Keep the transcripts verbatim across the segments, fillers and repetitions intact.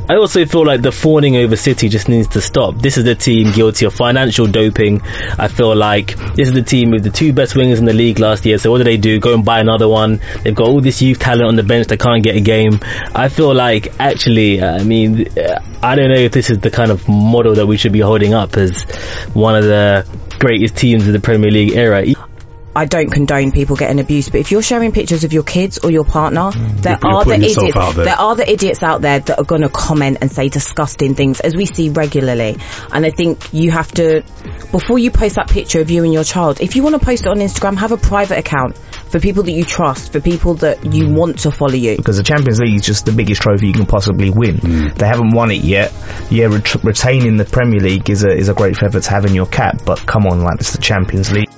I also feel like the fawning over City just needs to stop. This is the team guilty of financial doping. I feel like this is the team with the two best wingers in the league last year. So what do they do? Go and buy another one. They've got all this youth talent on the bench that can't get a game. I feel like actually, I mean, I don't know if this is the kind of model that we should be holding up as one of the greatest teams of the Premier League era. I don't condone people getting abused, but if you're sharing pictures of your kids or your partner, mm, there are the idiots. There. there are the idiots out there that are going to comment and say disgusting things, as we see regularly. And I think you have to, before you post that picture of you and your child, if you want to post it on Instagram, have a private account for people that you trust, for people that you want to follow you. Because the Champions League is just the biggest trophy you can possibly win. Mm. They haven't won it yet. Yeah, ret- retaining the Premier League is a is a great feather to have in your cap, but come on, like, it's the Champions League.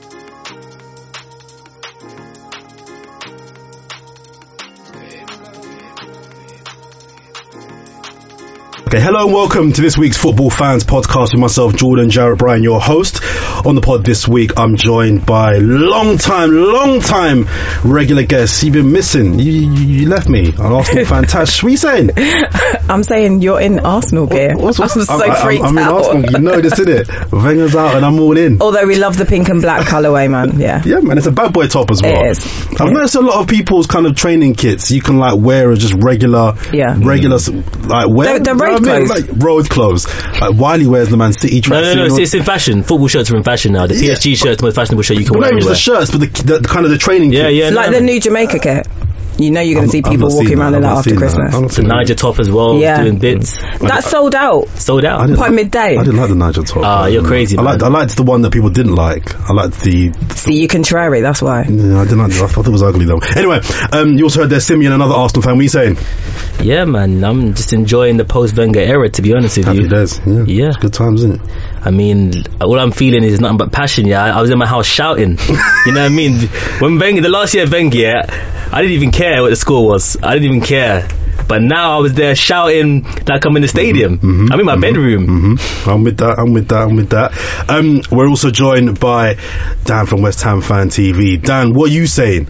Okay, hello and welcome to this week's Football Fans podcast with myself, Jordan Jarrett Bryan, your host. On the pod this week, I'm joined by long time, long time regular guests. You've been missing. You, you, you left me. An Arsenal fan. Tash, what are you saying? I'm saying you're in Arsenal gear. What, what's, what's, I'm so I, freaked I'm, I'm in out. Arsenal. You know this, innit? Wenger's out and I'm all in. Although we love the pink and black colourway, man. Yeah. Yeah, man. It's a bad boy top as well. It is. I've yeah. noticed a lot of people's kind of training kits you can like wear as just regular, yeah. regular, mm. like wear. The, the road I mean? clothes. Like, road clothes. Like Wiley wears the Man City tracksuit. No, no, no, it's, it's in fashion. Football shirts are in fashion now. The yeah. P S G shirt's the most fashionable shirt you can but wear no, anywhere. Not just the shirts, but the, the, the kind of the training yeah, kit. Yeah, like no, the new Jamaica kit. You know you're going to see people walking around that. in that after Christmas. That. The Niger top as well, yeah. doing bits. That's sold out. Sold out. Quite like, midday. I didn't like the Niger top. Ah, uh, you're crazy, I man. liked, I liked the one that people didn't like. I liked the... See, you contrary, that's why. Yeah, I didn't like it. I thought it was ugly though. Anyway, um, you also heard there Simeon, another Arsenal fan. What are you saying? Yeah, man, I'm just enjoying the post-Wenger era, to be honest with Happy you. days. Yeah. yeah. It's good times, isn't it? I mean, all I'm feeling is nothing but passion, yeah. I was in my house shouting. You know what I mean? When Wenger, the last year of Wenger, yeah, I didn't even care what the score was. I didn't even care. But now I was there shouting like I'm in the stadium. Mm-hmm, I'm in my mm-hmm, bedroom. Mm-hmm. I'm with that, I'm with that, I'm with that. Um, we're also joined by Dan from West Ham Fan T V. Dan, what are you saying?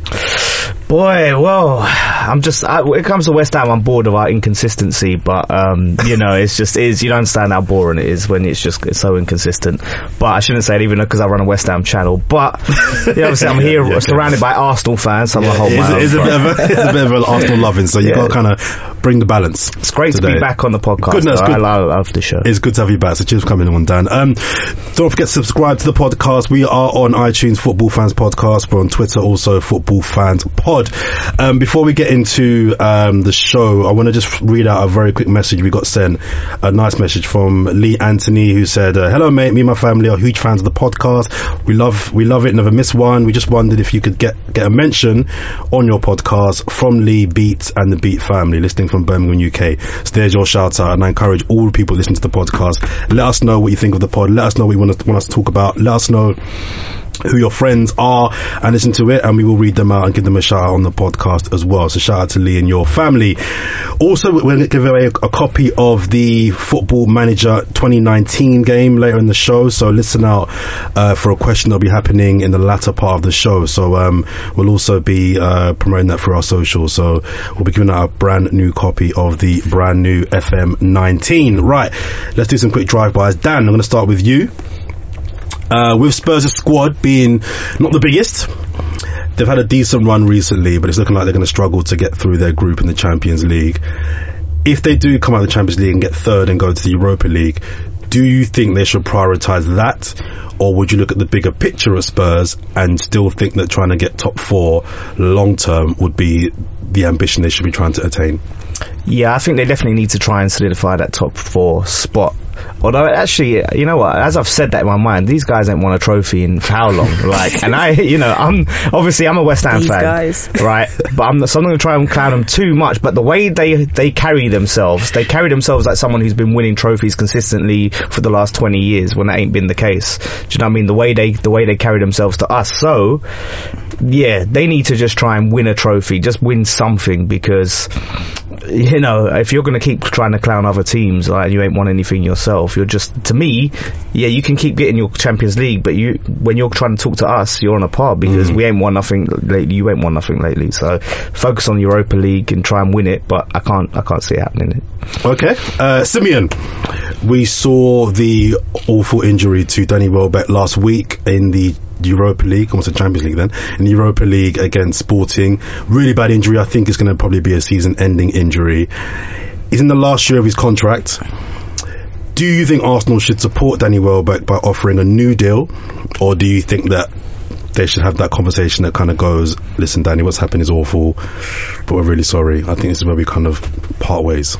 Boy, well, I'm just, I, when it comes to West Ham, I'm bored of our inconsistency, but, um, you know, it's just, it is, you don't understand how boring it is when it's just it's so inconsistent. But I shouldn't say it even because I run a West Ham channel, but, you know, obviously I'm here yeah, surrounded by Arsenal fans, so I'm yeah, gonna hold my own. It's a bit of a, it's a bit of an Arsenal loving, so you yeah. got to kind of bring the balance. It's great today. to be back on the podcast. Goodness, good. good. I love, I love the show. It's good to have you back, so cheers for coming on, Dan. Um, don't forget to subscribe to the podcast. We are on iTunes, Football Fans Podcast. We're on Twitter, also Football Fans Pod. Um, before we get into um, the show, I want to just read out a very quick message we got sent. A nice message from Lee Anthony, who said, uh, hello mate, me and my family are huge fans of the podcast. We love we love it, never miss one. We just wondered if you could get, get a mention on your podcast from Lee, Beat and the Beat family, listening from Birmingham, U K. So there's your shout out, and I encourage all people listening to the podcast, let us know what you think of the pod, let us know what you want us, want us to talk about, let us know who your friends are and listen to it, and we will read them out and give them a shout out on the podcast as well. So shout out to Lee and your family. Also, we're going to give away a, a copy of the Football Manager twenty nineteen game later in the show, so listen out uh, for a question that'll be happening in the latter part of the show. So um, we'll also be uh, promoting that for our socials, so we'll be giving out a brand new copy of the brand new F M nineteen. Right, let's do some quick drive-bys. Dan, I'm going to start with you. Uh, with Spurs' squad being not the biggest, they've had a decent run recently, but it's looking like they're going to struggle to get through their group in the Champions League. If they do come out of the Champions League and get third and go to the Europa League, do you think they should prioritise that, or would you look at the bigger picture of Spurs and still think that trying to get top four long term would be the ambition they should be trying to attain? Yeah, I think they definitely need to try and solidify that top four spot. Although, actually, you know what, as I've said that in my mind, these guys ain't won a trophy in how long? Like, and I, you know, I'm, obviously I'm a West Ham these fan. Guys. Right? But I'm not, so I'm not going to try and clown them too much, but the way they, they carry themselves, they carry themselves like someone who's been winning trophies consistently for the last twenty years, when that ain't been the case. Do you know what I mean? The way they, the way they carry themselves to us. So, yeah, they need to just try and win a trophy, just win something, because, you know, if you're going to keep trying to clown other teams, like, you ain't won anything yourself, you're just, to me, yeah, you can keep getting your Champions League, but you, when you're trying to talk to us, you're on a par, because mm. we ain't won nothing lately, you ain't won nothing lately, so focus on Europa League and try and win it, but I can't, I can't see it happening. Okay, uh, Simeon, we saw the awful injury to Danny Welbeck last week in the Europa League, almost the Champions League then, in the Europa League against Sporting. Really bad injury. I think it's going to probably be a season-ending injury. He's in the last year of his contract. Do you think Arsenal should support Danny Welbeck by offering a new deal, or do you think that they should have that conversation that kind of goes, listen, Danny, what's happened is awful, but we're really sorry. I think this is where we kind of part ways.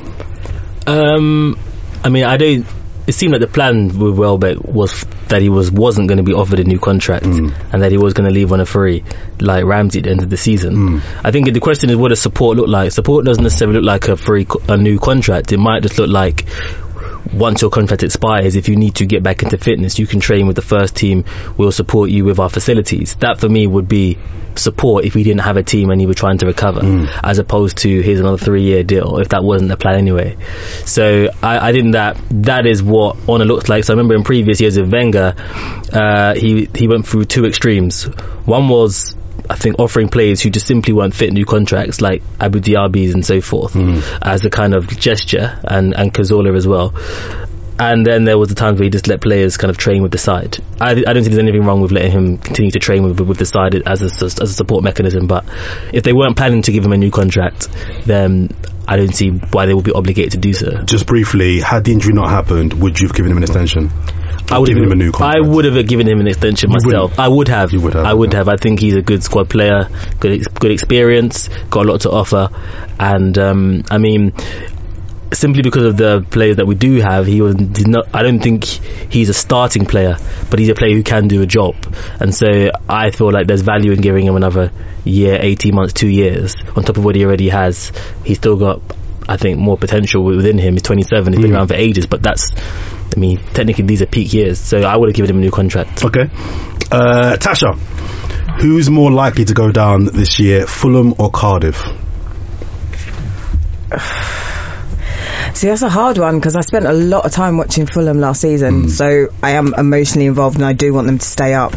Um, I mean, I don't. It seemed like the plan with Welbeck was that he was wasn't going to be offered a new contract mm. and that he was going to leave on a free, like Ramsey at the end of the season. Mm. I think the question is, what does support look like? Support doesn't necessarily look like a free, a new contract. It might just look like, once your contract expires, if you need to get back into fitness, you can train with the first team, we'll support you with our facilities. That for me would be support if we didn't have a team and you were trying to recover, mm. as opposed to here's another three year deal, if that wasn't the plan anyway. So I, I think that that is what Honor looks like. So I remember in previous years of Wenger, uh, he, he went through two extremes. One was, I think, offering players who just simply weren't fit new contracts, like Abu Diaby's and so forth, mm. as a kind of gesture, and, and Cazorla as well. And then there was the times where he just let players kind of train with the side. I, I don't think there's anything wrong with letting him continue to train with, with the side as a, as a support mechanism, but if they weren't planning to give him a new contract, then I don't see why they would be obligated to do so. Just briefly, had the injury not happened, would you have given him an extension? I would have given him a new contract. I would have given him an extension you myself. Wouldn't. I would have. You would have. I would yeah. have. I think he's a good squad player, good good experience, got a lot to offer, and um, I mean, simply because of the players that we do have, he was did not. I don't think he's a starting player, but he's a player who can do a job, and so I feel like there's value in giving him another year, eighteen months, two years on top of what he already has. He's still got, I think, more potential within him. He's twenty-seven. He's been mm. around for ages, but that's, I mean, technically these are peak years, so I would have given him a new contract. Okay. Uh, Tasha, who's more likely to go down this year, Fulham or Cardiff? See, that's a hard one, because I spent a lot of time watching Fulham last season, mm. so I am emotionally involved and I do want them to stay up.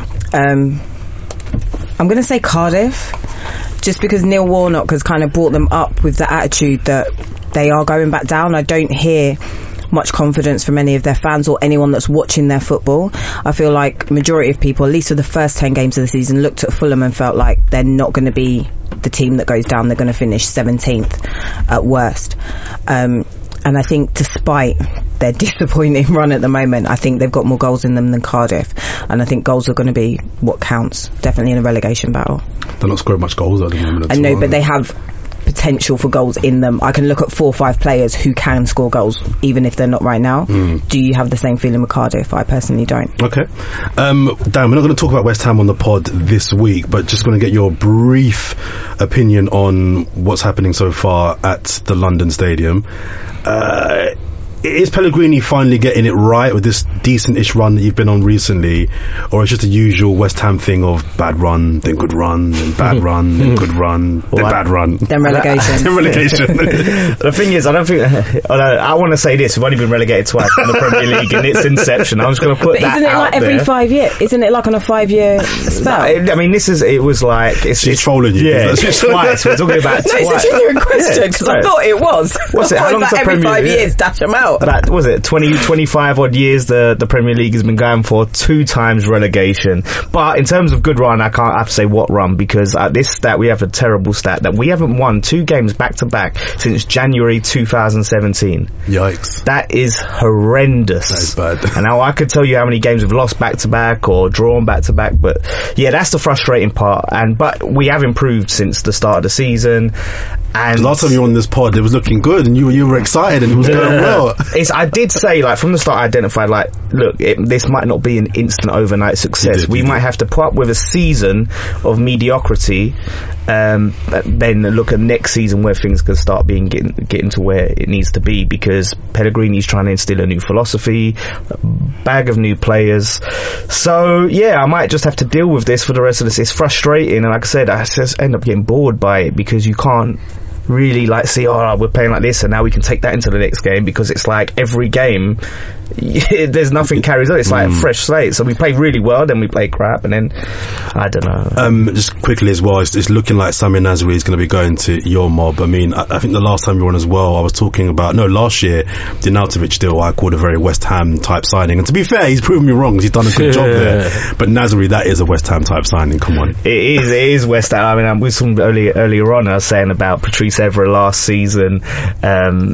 Um, I'm going to say Cardiff, just because Neil Warnock has kind of brought them up with the attitude that they are going back down. I don't hear much confidence from any of their fans or anyone that's watching their football. I feel like majority of people, at least for the first ten games of the season, looked at Fulham and felt like they're not going to be the team that goes down. They're going to finish seventeenth at worst. Um, and I think despite their disappointing run at the moment, I think they've got more goals in them than Cardiff, and I think goals are going to be what counts, definitely in a relegation battle. They're not scoring much goals at the moment. I know, but they have potential for goals in them. I can look at four or five players who can score goals, even if they're not right now. Mm. Do you have the same feeling with Cardiff? I personally don't. Okay. Um, Dan, we're not going to talk about West Ham on the pod this week, but just going to get your brief opinion on what's happening so far at the London Stadium. Uh, is Pellegrini finally getting it right with this decent-ish run that you've been on recently, or it's just the usual West Ham thing of bad run, then good run, then bad run, then good run, then bad run, then relegation? then relegation. The thing is, I don't think. I want to say this: we've only been relegated twice in the Premier League in its inception. I'm just going to put but that isn't it out like every there. five years? Isn't it like on a five-year spell? I mean, this is. It was like it's, She's it's trolling you. Yeah, it's twice. We're talking about no, twice. it's a genuine question, because yeah, I thought it was. What's it? How long's the every Premier five League? years, dash them out. That was it. twenty, twenty-five odd years the, the Premier League has been going for, two times relegation. But in terms of good run, I can't have to say what run, because at this stat, we have a terrible stat that we haven't won two games back to back since January two thousand seventeen. Yikes. That is horrendous. That is bad. And now I could tell you how many games we've lost back to back or drawn back to back, but yeah, that's the frustrating part. And but we have improved since the start of the season. And last time you were on this pod, it was looking good, and you were you were excited, and it was going well. it's, I did say, like, from the start I identified, like, look, it, this might not be an instant overnight success. Did, we might did. have to put up with a season of mediocrity, um, then look at next season where things can start being getting, getting to where it needs to be, because Pellegrini's trying to instill a new philosophy, a bag of new players. So, yeah, I might just have to deal with this for the rest of this. It's frustrating, and like I said, I just end up getting bored by it, because you can't really like see, oh, we're playing like this and now we can take that into the next game, because it's like every game there's nothing carries on. It's like mm. a fresh slate. So we play really well, then we play crap, and then I don't know. Um, just quickly as well, it's, it's looking like Samir Nasri is going to be going to your mob. I mean, I, I think the last time you were on as well, I was talking about, no, last year, the Arnautovic deal I called a very West Ham type signing, and to be fair, he's proven me wrong, he's done a good yeah. job there. But Nasri, that is a West Ham type signing, come on. It is, it is West Ham. I mean, we saw earlier, earlier on, I was saying about Patrice Evra last season, um,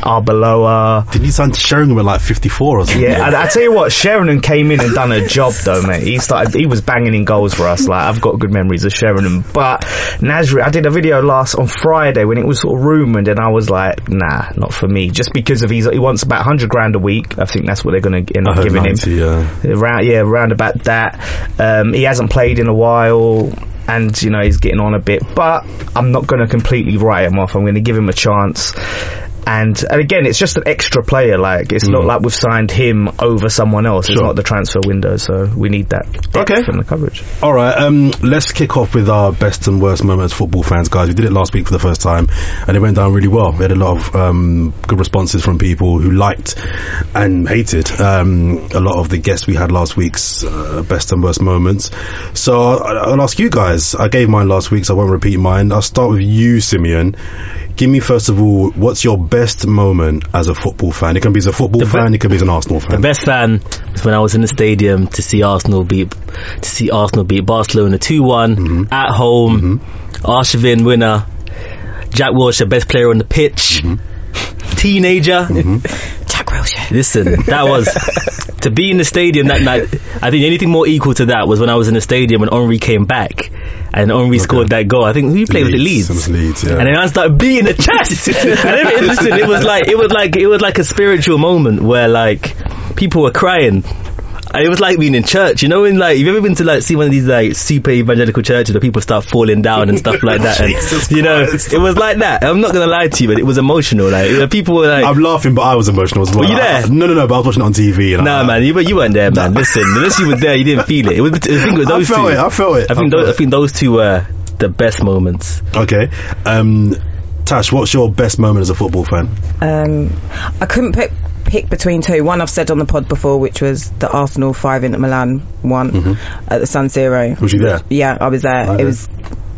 Arbeloa. Didn't he sign Sheringham at like fifty-four or something? Yeah, I, I tell you what, Sheringham came in and done a job though, mate. He started, he was banging in goals for us. Like, I've got good memories of Sheringham. But Nasri, I did a video last on Friday when it was sort of rumoured, and I was like, nah, not for me. Just because of he's, he wants about one hundred grand a week. I think that's what they're going to end up giving ninety, him. Yeah. Around, yeah, around about that. Um, he hasn't played in a while, and you know he's getting on a bit, but I'm not going to completely write him off. I'm going to give him a chance. And, and again, it's just an extra player. Like, it's mm. not like we've signed him over someone else. Sure. It's not the transfer window, so we need that depth okay. in the coverage. All right, um, let's kick off with our best and worst moments, football fans, guys. We did it last week for the first time, and it went down really well. We had a lot of um, good responses from people who liked and hated um, a lot of the guests we had last week's uh, best and worst moments. So I'll, I'll ask you guys. I gave mine last week, so I won't repeat mine. I'll start with you, Simeon. Give me, first of all, what's your best moment as a football fan? It can be as a football the fan, be- it can be as an Arsenal fan. The best fan was when I was in the stadium to see Arsenal beat to see Arsenal beat Barcelona two one mm-hmm. at home. Mm-hmm. Arshavin winner. Jack Wilshere, best player on the pitch. Mm-hmm. Teenager. Mm-hmm. Jack Wilshere. Listen, that was to be in the stadium that night. I think anything more equal to that was when I was in the stadium when Henry came back. And Henry okay. scored that goal. I think who played Leeds, with the Leeds. Leeds yeah. And then I started beating the chest. And then, listen, it was like it was like it was like a spiritual moment where like people were crying. And it was like being in church, you know, in like, you've ever been to like see one of these like super evangelical churches where people start falling down and stuff like that, and you know, Christ. It was like that. I'm not gonna lie to you, but it was emotional. Like, you know, people were like, I'm laughing, but I was emotional as well. Were you there? I, no, no, no, but I was watching it on T V. And nah, I, man, you, you weren't there, man. Listen, unless you were there, you didn't feel it. It was, I think it was those I felt two. it. I felt it. I think, I, those, I think those two were the best moments. Okay, um, Tash, what's your best moment as a football fan? Um, I couldn't pick. pick between two. One I've said on the pod before, which was the Arsenal five Inter Milan one mm-hmm. at the San Siro. Was you there? Yeah, I was there. Right. It was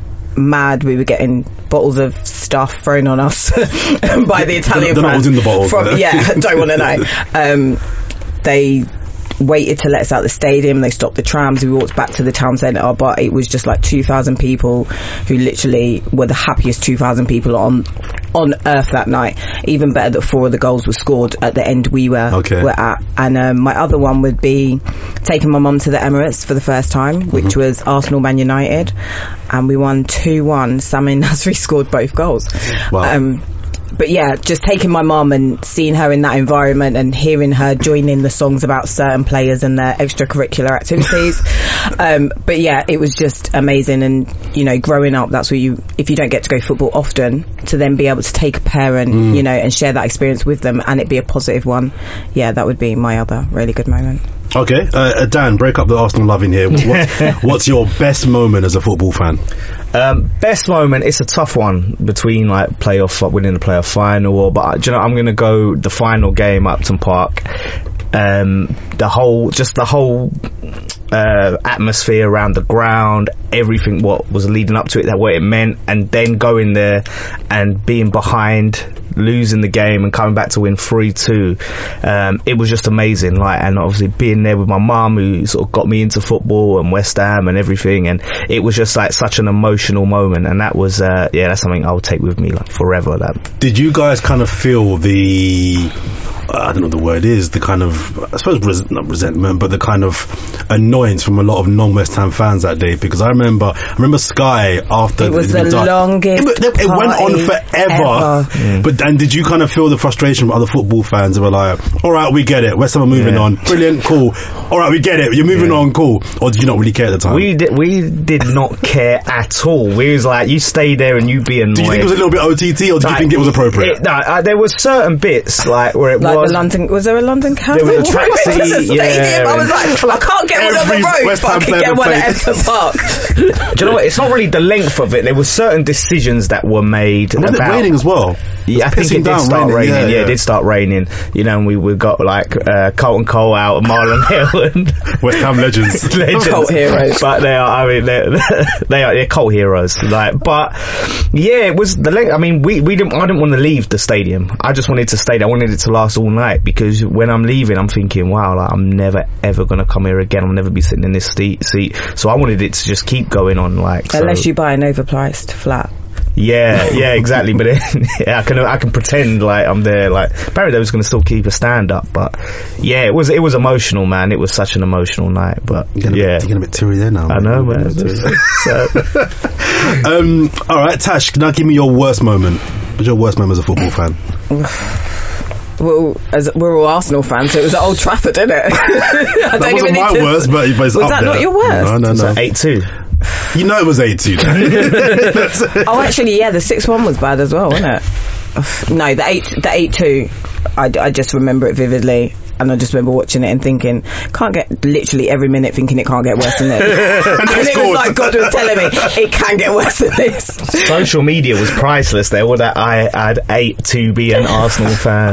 mad. We were getting bottles of stuff thrown on us by the Italian the, the fans. In the bottles, from, yeah, don't want to know. Um, they waited to let us out the stadium. They stopped the trams. We walked back to the town centre, but it was just like two thousand people who literally were the happiest two thousand people on on earth that night. Even better that four of the goals were scored at the end we were, okay. were at. And um, my other one would be taking my mum to the Emirates for the first time, which mm-hmm. was Arsenal Man United, and we won two one. Samir Nasri scored both goals. Wow. Um, But yeah, just taking my mum and seeing her in that environment and hearing her join in the songs about certain players and their extracurricular activities. um, but yeah, it was just amazing. And, you know, growing up, that's where you, if you don't get to go football often, to then be able to take a parent, mm. you know, and share that experience with them and it be a positive one. Yeah, that would be my other really good moment. Okay, uh, Dan, break up the Arsenal love in here. What's, what's your best moment as a football fan? Um, best moment, it's a tough one between like playoff, winning the playoff final, or but do you know, I'm going to go the final game, Upton Park. Um, the whole, just the whole uh, atmosphere around the ground, everything what was leading up to it, that what it meant, and then going there and being behind, losing the game and coming back to win three two. Um, it was just amazing. Like, and obviously being there with my mum, who sort of got me into football and West Ham and everything, and it was just like such an emotional moment. And that was, uh, yeah, that's something I'll take with me like forever. That. Did you guys kind of feel the, I don't know what the word is, the kind of, I suppose res- not resentment, but the kind of annoyance annoyance from a lot of non-West Ham fans that day, because I remember, I remember Sky after it was the done, longest. It, it, it went on forever. Mm. But and did you kind of feel the frustration from other football fans who were like, "All right, we get it. West Ham are moving yeah. on. Brilliant, cool. All right, we get it. You're moving yeah. on, cool." Or did you not really care at the time? We did. We did not care at all. We was like, you stay there and you be annoyed. Do you think it was a little bit O T T, or do like, you think it was appropriate? It, no, uh, there was certain bits like where it like was. The London, was there a London Cowboy? There was a taxi. Yeah. I was like, I can't get one on the road, West but I can get one at Epsom Park. Do you know what? It's not really the length of it. There were certain decisions that were made. Was about, it raining as well? Yeah, I think it did start raining. raining. Yeah, yeah. yeah, it did start raining. You know, and we we got like uh, Carlton Cole out and Marlon Hill and West Ham legends, legends, cult heroes. But they are. I mean, they're, they are they're cult heroes. Like, but yeah, it was the length. I mean, we we didn't. I didn't want to leave the stadium. I just wanted to stay there. I wanted it to last all night, because when I'm leaving, I'm thinking, wow, like I'm never ever gonna come here again. I'll never be sitting in this seat. seat. So I wanted it to just keep going on, like unless so. you buy an overpriced flat. Yeah, yeah, exactly. But then, yeah, I can I can pretend like I'm there. Like apparently they was going to still keep a stand up, but yeah, it was it was emotional, man. It was such an emotional night. But you're yeah, bit, you're getting a bit teary there now. I know, man. um, all right, Tash, now give me your worst moment. What's your worst moment as a football fan? Well, as we're all Arsenal fans, so it was at Old Trafford, isn't it? I that don't wasn't even my to... worst, but, but it's was up that there. Not your worst? No, no, no. eight two. You know it was eight two. Oh, actually, yeah, the six one was bad as well, wasn't it? No, the eight, the eight two. I, I just remember it vividly. And I just remember watching it and thinking, can't get, literally every minute thinking it can't get worse than this. and, and it was like God was telling me, it can get worse than this. Social media was priceless there, all that I had eight to be an Arsenal fan.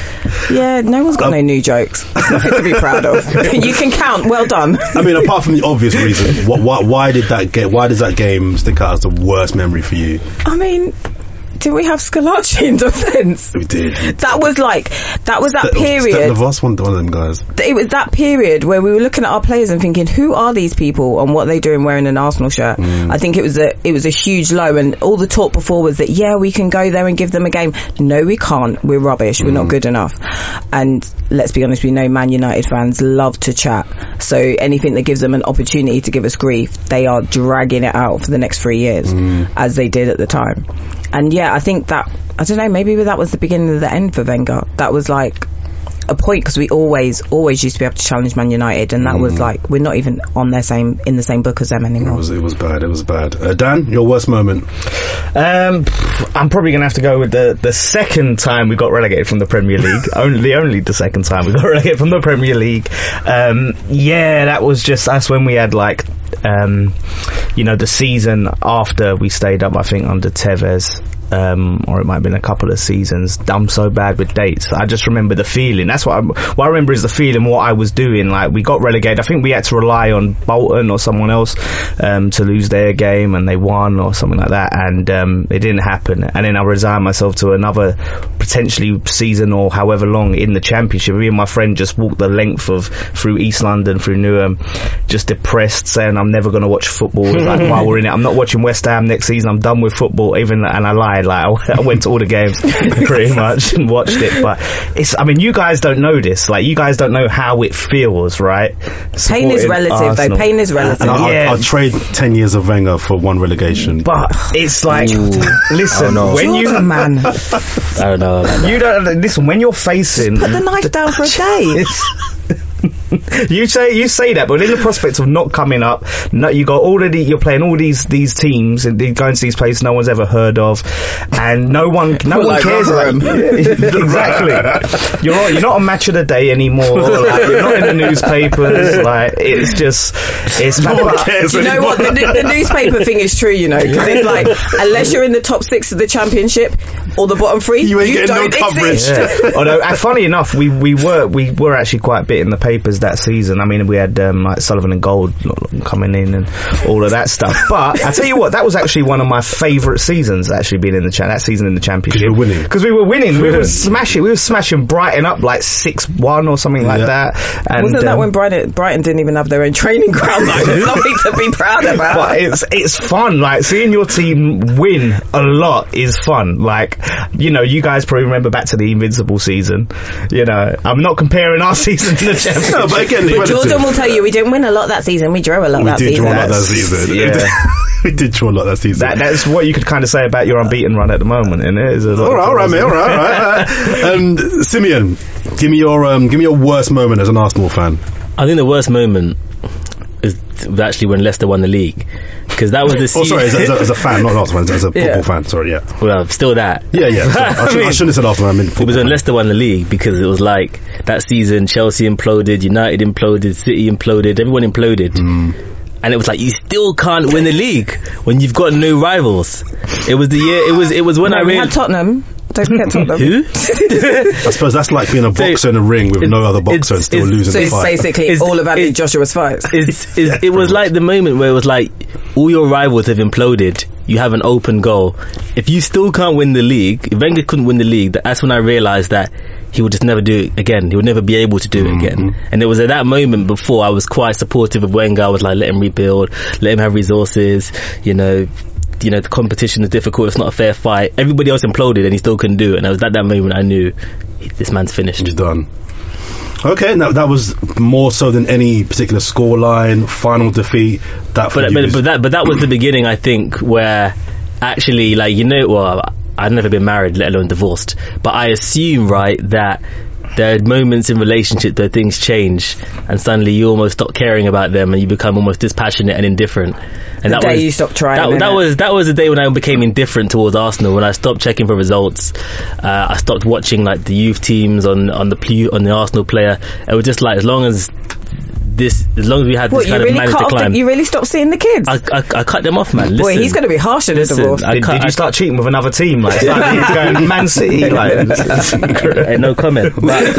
Yeah, no one's got um, no new jokes. Nothing to be proud of. You can count, well done. I mean, apart from the obvious reason, what, why, why did that get, why does that game stick out as the worst memory for you? I mean, did we have Scalacci in defence? We did. That was like, that was that Ste- period. Stephen Voss, one, one of them guys. It was that period where we were looking at our players and thinking, who are these people and what are they doing wearing an Arsenal shirt? Mm. I think it was a, it was a huge low, and all the talk before was that, yeah, we can go there and give them a game. No, we can't. We're rubbish. Mm. We're not good enough. And let's be honest, we know Man United fans love to chat. So anything that gives them an opportunity to give us grief, they are dragging it out for the next three years, mm. as they did at the time. And yeah, I think that, I don't know, maybe that was the beginning of the end for Wenger. That was like a point, because we always, always used to be able to challenge Man United, and that mm. was like, we're not even on their same, in the same book as them anymore. It was, it was bad, it was bad. Uh, Dan, your worst moment? Um, I'm probably going to have to go with the, the second time we got relegated from the Premier League. only, only the second time we got relegated from the Premier League. Um, yeah, that was just, that's when we had like, um, you know, the season after we stayed up, I think, under Tevez. Um, or it might have been a couple of seasons. I'm so bad with dates. I just remember the feeling. That's what I, what I remember is the feeling, what I was doing. Like, we got relegated. I think we had to rely on Bolton or someone else um, to lose their game, and they won or something like that, and um, it didn't happen. And then I resigned myself to another potentially season or however long in the Championship. Me and my friend just walked the length of through East London, through Newham, just depressed, saying I'm never going to watch football. Like, while we're in it, I'm not watching West Ham next season. I'm done with football. Even and I lied. Like, I went to all the games pretty much and watched it, but it's, I mean, you guys don't know this. Like, you guys don't know how it feels, right? Pain is relative, Arsenal. though. Pain is relative. And yeah. I'll, I'll trade ten years of Wenger for one relegation. But it's like, Ooh. listen, oh, no. when you, man, I don't know. You don't listen when you're facing. Just put the knife down for a day. you say you say that, but in the prospect of not coming up, no, you got already you're playing all these these teams and going to these places no one's ever heard of, and no one no one like cares about exactly. You're you're not on Match of the Day anymore. Like, you're not in the newspapers. Like, it's just it's no one cares. You know anymore. what? The, the newspaper thing is true. You know, because it's like, unless you're in the top six of the Championship or the bottom three, you, ain't you getting don't no coverage. exist. Yeah. Although, uh, funny enough, we we were we were actually quite bit in the papers that season. I mean, we had um, like Sullivan and Gold coming in and all of that stuff. But I tell you what, that was actually one of my favourite seasons. Actually, being in the cha- that season in the Championship, because we were winning. Because we were winning. We were smashing. We were smashing Brighton up like six one or something like yeah. that. And, wasn't that um, when Brighton Brighton didn't even have their own training ground? Like, something to be proud about. But it's it's fun. Like, seeing your team win a lot is fun. Like, you know, you guys probably remember back to the Invincible season. You know, I'm not comparing our season to the Championship. No, but again, but Jordan will tell you we didn't win a lot that season. We drew a lot we that did season. Draw a lot that season. Yeah. We did draw a lot that season. That, that's what you could kind of say about your unbeaten run at the moment, and it is. All right, all right, mate, all right, all right. Uh, um, Simeon, give me your um, give me your worst moment as an Arsenal fan. I think the worst moment is actually when Leicester won the league, because that was the season. Oh, sorry, as a, as a, as a fan, not Arsenal, as a football yeah. fan. Sorry, yeah. Well, still that. Yeah, yeah. Sorry. I, should, I, mean, I shouldn't have said Arsenal. I mean, it was when Leicester won the league, because it was like that season. Chelsea imploded, United imploded, City imploded, everyone imploded. Mm. And it was like, you still can't win the league when you've got no rivals. It was the year. It was. It was when no, I we really had Tottenham. Don't forget Tottenham. Who? I suppose that's like being a boxer so, in a ring with no other boxer and still losing so the fight. So it's basically it's, all about it's, Joshua's fights. It's, it's, it was like the moment where it was like, all your rivals have imploded. You have an open goal. If you still can't win the league, if Wenger couldn't win the league, that's when I realised that he would just never do it again. He would never be able to do mm-hmm. it again. And it was at that moment before I was quite supportive of Wenger. I was like, let him rebuild, let him have resources, you know, you know, the competition is difficult, it's not a fair fight. Everybody else imploded and he still couldn't do it. And it was at that moment I knew, this man's finished. He's done. Okay, now that was more so than any particular scoreline, final defeat. That for but, you but, is- but that but that was the beginning, I think, where actually, like, you know, well, I've never been married, let alone divorced, but I assume, right, that there are moments in relationships where things change and suddenly you almost stop caring about them and you become almost dispassionate and indifferent. And the that day was, you stopped trying. That, that was that was the day when I became indifferent towards Arsenal. When I stopped checking for results, uh, I stopped watching like the youth teams on on the ple- on the Arsenal player. It was just like, as long as this, as long as we had this what, kind you really of managed cut decline, off the, you really stopped seeing the kids. I, I, I cut them off, man. Listen, Boy, he's going to be harsh in his divorce. Did, cut, did you I, start cheating with another team? Like, like going Man City? Like, hey, no comment. But,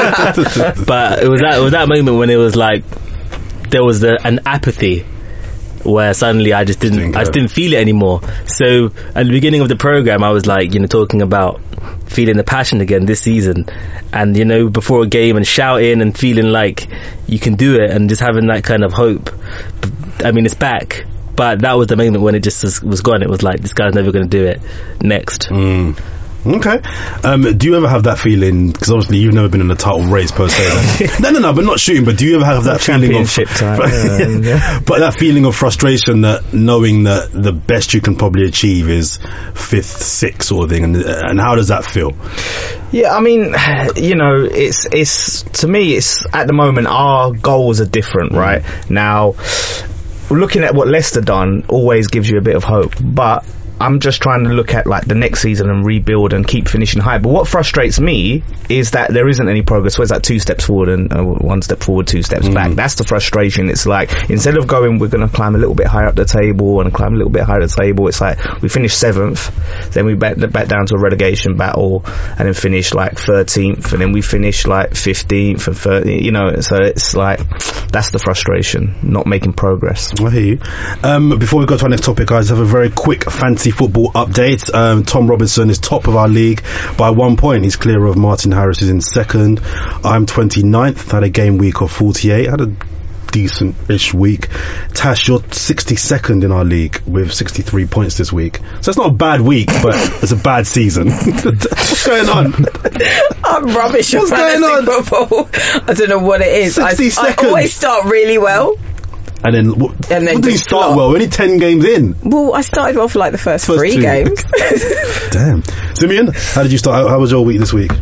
but it was that it was that moment when it was like there was the, an apathy where suddenly I just didn't, didn't I just didn't feel it anymore. So at the beginning of the program, I was like, you know, talking about feeling the passion again this season, and you know, before a game and shouting and feeling like you can do it and just having that kind of hope. I mean, it's back, but that was the moment when it just was, was gone. It was like, this guy's never going to do it next. Mm. Okay. Um, do you ever have that feeling, because obviously you've never been in a title race per se, no no no but not shooting, but do you ever have that feeling of time, yeah, yeah. but that feeling of frustration, that knowing that the best you can probably achieve is fifth, sixth sort of thing, and, and how does that feel? Yeah, I mean, you know, it's it's to me, it's at the moment our goals are different, right? Now, looking at what Leicester done always gives you a bit of hope, but I'm just trying to look at like the next season and rebuild and keep finishing high. But what frustrates me is that there isn't any progress. So it's like two steps forward and uh, one step forward, two steps mm. back. That's the frustration. It's like, instead of going, we're going to climb a little bit higher up the table and climb a little bit higher up the table, it's like we finish seventh, then we back, back down to a relegation battle, and then finish like thirteenth, and then we finish like fifteenth and thirteenth, you know. So it's like, that's the frustration, not making progress. I hear you. Um, before we go to our next topic, guys, have a very quick fantasy football update. Um, Tom Robinson is top of our league by one point. He's clear of Martin Harris, who's in second. I'm twenty-ninth, had a game week of forty-eight, had a decent-ish week. Tash, you're sixty-second in our league with sixty-three points this week. So it's not a bad week, but it's a bad season. What's going on? I'm rubbish at What's going on? football. I don't know what it is. I, I always start really well. And then, what, and then what do you start flop. well? We're only ten games in. Well, I started off like the first, first three two. games. Damn. Simeon, how did you start? How, how was your week this week?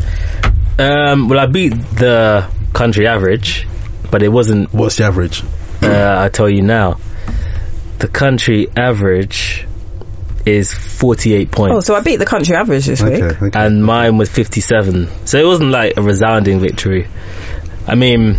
Um, well, I beat the country average, but it wasn't... What's the average? Uh, I'll tell you now. The country average is forty-eight points. Oh, so I beat the country average this okay, week. Okay. And mine was fifty-seven. So it wasn't like a resounding victory. I mean...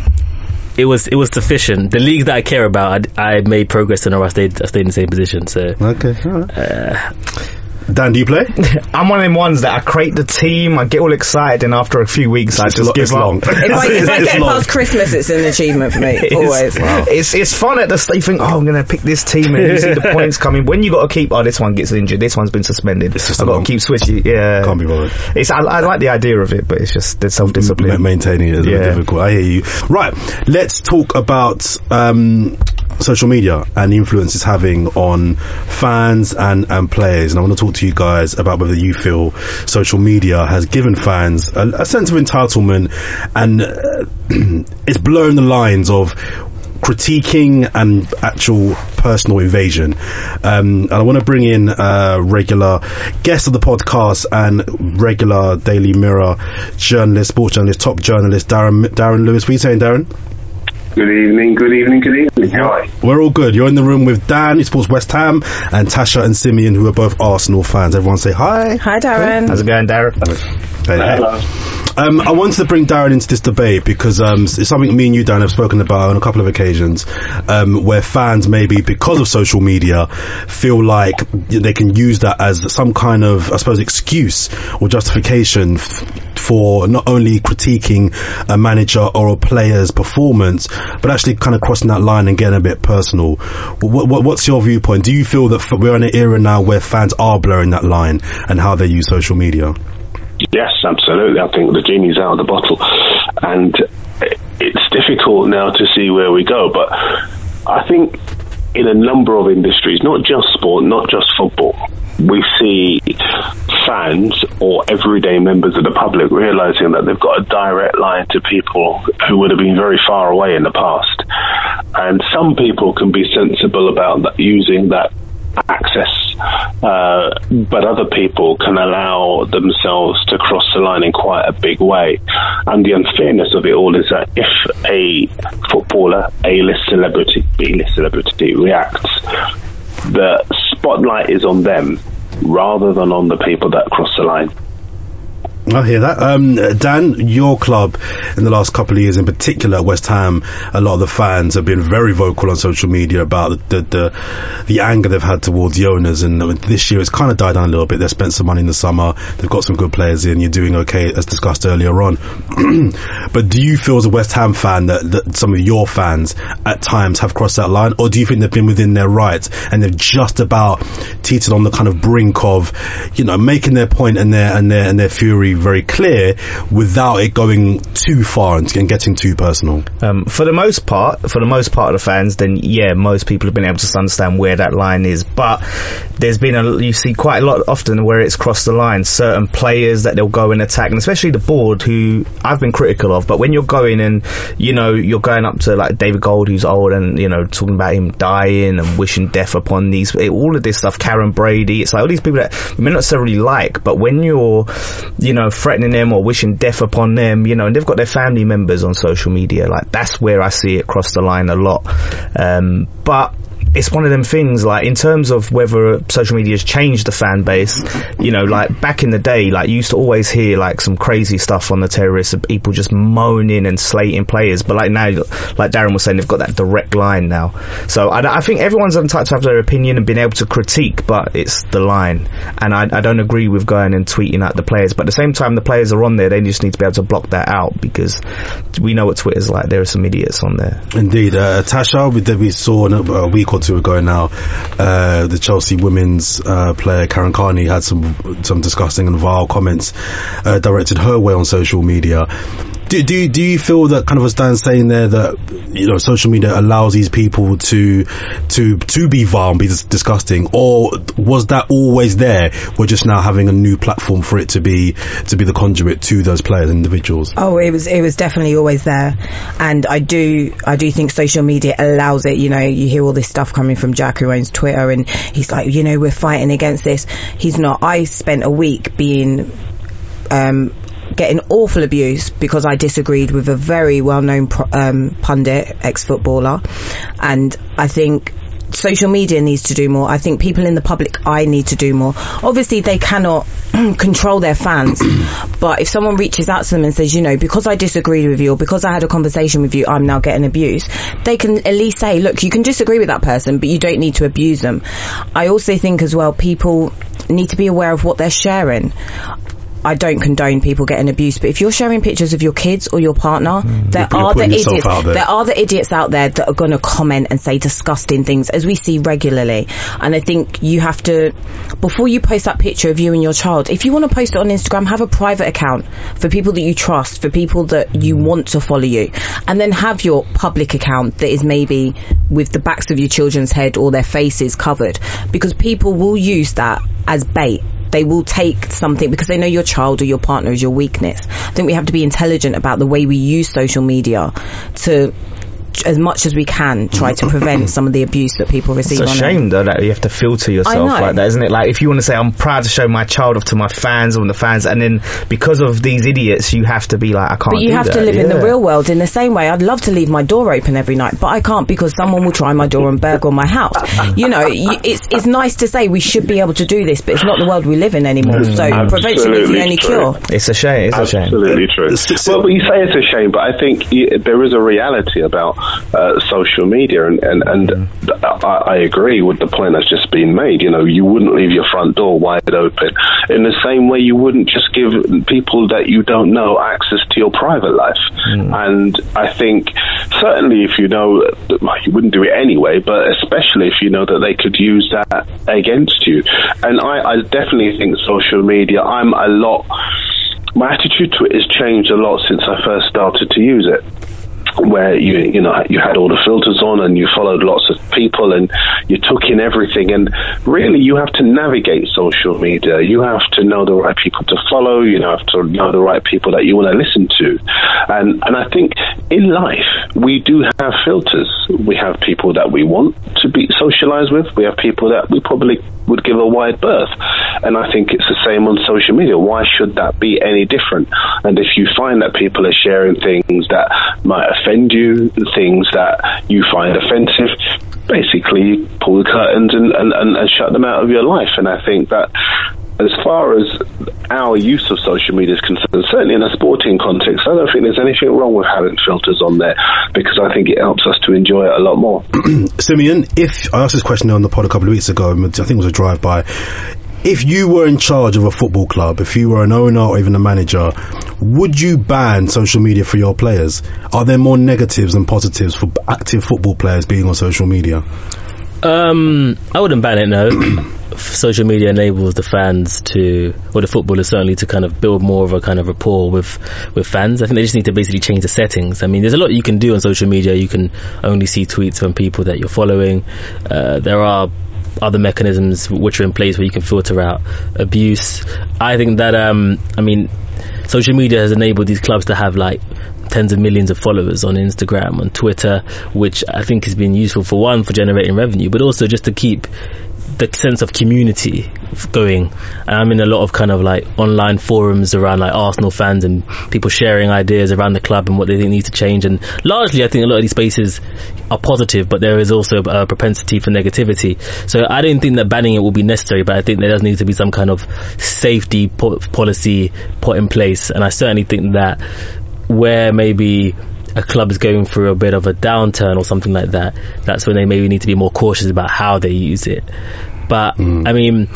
It was it was sufficient. The leagues that I care about, I, I made progress in, or I stayed I stayed in the same position. So okay, all right. Uh, Dan, do you play? I'm one of them ones that I create the team, I get all excited, and after a few weeks I just give long. up. If I, if I get past Christmas, it's an achievement for me. It's, always. Wow. It's it's fun at the start. You think, oh, I'm going to pick this team, and you see the points coming. When you got to keep, oh, this one gets injured, this one's been suspended. I've got to keep switching. Yeah, can't be bothered. It's I, I like the idea of it, but it's just the self-discipline. M- maintaining it is yeah. difficult. I hear you. Right, let's talk about. Um, social media and the influence it's having on fans and, and players. And I want to talk to you guys about whether you feel social media has given fans a, a sense of entitlement and uh, it's blurring the lines of critiquing and actual personal invasion. Um, and I want to bring in a regular guest of the podcast and regular Daily Mirror journalist, sports journalist, top journalist, Darren, Darren Lewis. What are you saying, Darren? Good evening, good evening, good evening. How are you? We're all good. You're in the room with Dan, who supports West Ham, and Tasha and Simeon, who are both Arsenal fans. Everyone say hi. Hi, Darren. How's it going, Darren? Hey, Hello. Um, I wanted to bring Darren into this debate because um, it's something me and you, Dan, have spoken about on a couple of occasions, um, where fans maybe, because of social media, feel like they can use that as some kind of, I suppose, excuse or justification f- for not only critiquing a manager or a player's performance, but actually kind of crossing that line and getting a bit personal. What, what, what's your viewpoint? Do you feel that f- we're in an era now where fans are blurring that line and how they use social media? Yes, absolutely. I think the genie's out of the bottle, and it's difficult now to see where we go. But I think in a number of industries, not just sport, not just football, we see fans or everyday members of the public realising that they've got a direct line to people who would have been very far away in the past. And some people can be sensible about that, using that access, uh, but other people can allow themselves to cross the line in quite a big way. And the unfairness of it all is that if a footballer, A-list celebrity, B-list celebrity reacts, the spotlight is on them rather than on the people that cross the line. I hear that. Um, Dan, your club in the last couple of years, in particular West Ham, a lot of the fans have been very vocal on social media about the the, the, the anger they've had towards the owners, and this year it's kind of died down a little bit. They've spent some money in the summer, they've got some good players in, you're doing okay, as discussed earlier on. But do you feel as a West Ham fan that, that some of your fans at times have crossed that line, or do you think they've been within their rights and they've just about teetered on the kind of brink of, you know, making their point and their and their and their fury very clear without it going too far and getting too personal? Um, for the most part, for the most part of the fans, then yeah, most people have been able to understand where that line is. But there's been a, you see quite a lot often where it's crossed the line. Certain players that they'll go and attack, and especially the board, who I've been critical of. But when you're going and, you know, you're going up to like David Gold, who's old, and, you know, talking about him dying and wishing death upon these, all of this stuff, Karen Brady, it's like all these people that you may not necessarily like, but when you're, you know, threatening them or wishing death upon them, you know, and they've got their family members on social media, like that's where I see it cross the line a lot. Um, but it's one of them things, like, in terms of whether social media has changed the fan base, you know, like, back in the day, like, you used to always hear, like, some crazy stuff on the terrorists, of people just moaning and slating players, but, like, now, like Darren was saying, they've got that direct line now. So, I, I think everyone's entitled to have their opinion and being able to critique, but it's the line. And I, I don't agree with going and tweeting at the players, but at the same time, the players are on there, they just need to be able to block that out, because we know what Twitter's like, there are some idiots on there. Indeed. Uh, Tasha, we, we saw a week or two ago now, uh, the Chelsea women's uh, player Karen Carney had some some disgusting and vile comments uh, directed her way on social media. Do, do do you feel that, kind of as Dan's saying there, that, you know, social media allows these people to to to be vile and be dis- disgusting, or was that always there? We're just now having a new platform for it to be to be the conduit to those players, individuals. Oh, it was it was definitely always there, and I do I do think social media allows it. You know, you hear all this stuff coming from Jack, who owns Twitter, and he's like, you know, we're fighting against this. He's not. I spent a week being um getting awful abuse because I disagreed with a very well-known pro- um, pundit, ex-footballer, and I think social media needs to do more. I think people in the public eye need to do more. Obviously, they cannot control their fans, but if someone reaches out to them and says, you know, because I disagreed with you, or because I had a conversation with you, I'm now getting abused, they can at least say, look, you can disagree with that person, but you don't need to abuse them. I also think as well, people need to be aware of what they're sharing. I don't condone people getting abused, but if you're sharing pictures of your kids or your partner, mm, there you're are the idiots. There. there are the idiots out there that are going to comment and say disgusting things, as we see regularly. And I think you have to, before you post that picture of you and your child, if you want to post it on Instagram, have a private account for people that you trust, for people that you want to follow you, and then have your public account that is maybe with the backs of your children's head or their faces covered, because people will use that as bait. They will take something because they know your child or your partner is your weakness. I think we have to be intelligent about the way we use social media to, as much as we can, try to prevent some of the abuse that people receive. It's a on shame it. though that you have to filter yourself like that, isn't it? Like if you want to say I'm proud to show my child off to my fans or the fans, and then because of these idiots you have to be like I can't. But you do have that. to live yeah. in the real world in the same way. I'd love to leave my door open every night, but I can't because someone will try my door and burgle my house. You know, it's it's nice to say we should be able to do this, but it's not the world we live in anymore. Mm. So Absolutely prevention is the only true. cure. It's a shame. It's Absolutely a shame. true. Well, you say it's a shame, but I think there is a reality about uh, social social media, and, and, and mm. I, I agree with the point that's just been made. You know, you wouldn't leave your front door wide open in the same way you wouldn't just give people that you don't know access to your private life. Mm. And I think certainly if you know, well, you wouldn't do it anyway, but especially if you know that they could use that against you. And I, I definitely think social media, I'm a lot, my attitude to it has changed a lot since I first started to use it. Where you you know you had all the filters on and you followed lots of people and you took in everything, and really you have to navigate social media. You have to know the right people to follow. You have to know the right people that you want to listen to, and and I think in life we do have filters. We have people that we want to be socialized with. We have people that we probably would give a wide berth, and I think it's the same on social media. Why should that be any different? And if you find that people are sharing things that might offend you, things that you find offensive, basically pull the curtains and, and, and, and shut them out of your life. And I think that as far as our use of social media is concerned, certainly in a sporting context, I don't think there's anything wrong with having filters on there, because I think it helps us to enjoy it a lot more. Simeon, if I asked this question on the pod a couple of weeks ago, I think it was a drive-by, if you were in charge of a football club, if you were an owner or even a manager, would you ban social media for your players? Are there more negatives than positives for active football players being on social media? Um, I wouldn't ban it, no. Social media enables the fans to, or the footballers certainly, to kind of build more of a kind of rapport with with fans. I think they just need to basically change the settings. I mean, there's a lot you can do on social media. You can only see tweets from people that you're following. Uh, there are other mechanisms which are in place where you can filter out abuse. I think that, um, I mean, social media has enabled these clubs to have like tens of millions of followers on Instagram, on Twitter, which I think has been useful for one, for generating revenue, but also just to keep the sense of community going. And I'm in a lot of kind of like online forums around like Arsenal fans and people sharing ideas around the club and what they think needs to change, and largely I think a lot of these spaces are positive, but there is also a propensity for negativity. So I don't think that banning it will be necessary, but I think there does need to be some kind of safety po- policy put in place. And I certainly think that where maybe a club is going through a bit of a downturn or something like that, that's when they maybe need to be more cautious about how they use it. But mm. I mean,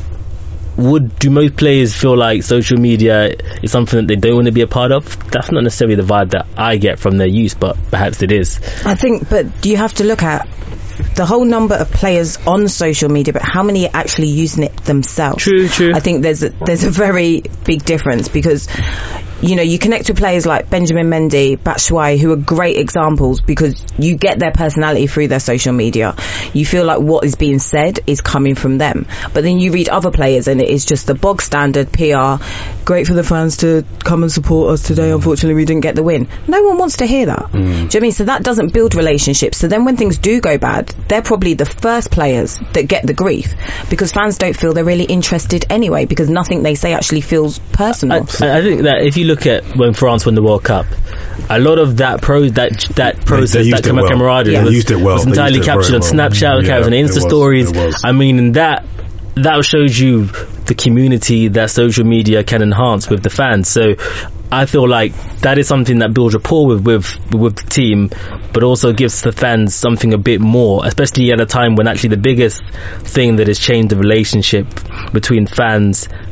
would do most players feel like social media is something that they don't want to be a part of? That's not necessarily the vibe that I get from their use, but perhaps it is. I think, but you have to look at the whole number of players on social media, but how many are actually using it themselves? True, true. I think there's a, there's a very big difference, because you know, you connect with players like Benjamin Mendy, Batshuayi, who are great examples because you get their personality through their social media. You feel like what is being said is coming from them. But then you read other players and it is just the bog standard P R. Great for the fans to come and support us today. Unfortunately, we didn't get the win. No one wants to hear that. Mm. Do you know what I mean? So that doesn't build relationships. So then when things do go bad, they're probably the first players that get the grief, because fans don't feel they're really interested anyway, because nothing they say actually feels personal. I, I think that if you look at when France won the World Cup, a lot of that pro that that process, that kind of camaraderie, yeah. was, used it well. was entirely captured on well. Snapchat, yeah, on Insta stories. I mean, and that that shows you the community that social media can enhance with the fans. So I feel like that is something that builds rapport with, with with the team, but also gives the fans something a bit more, especially at a time when actually the biggest thing that has changed the relationship between fans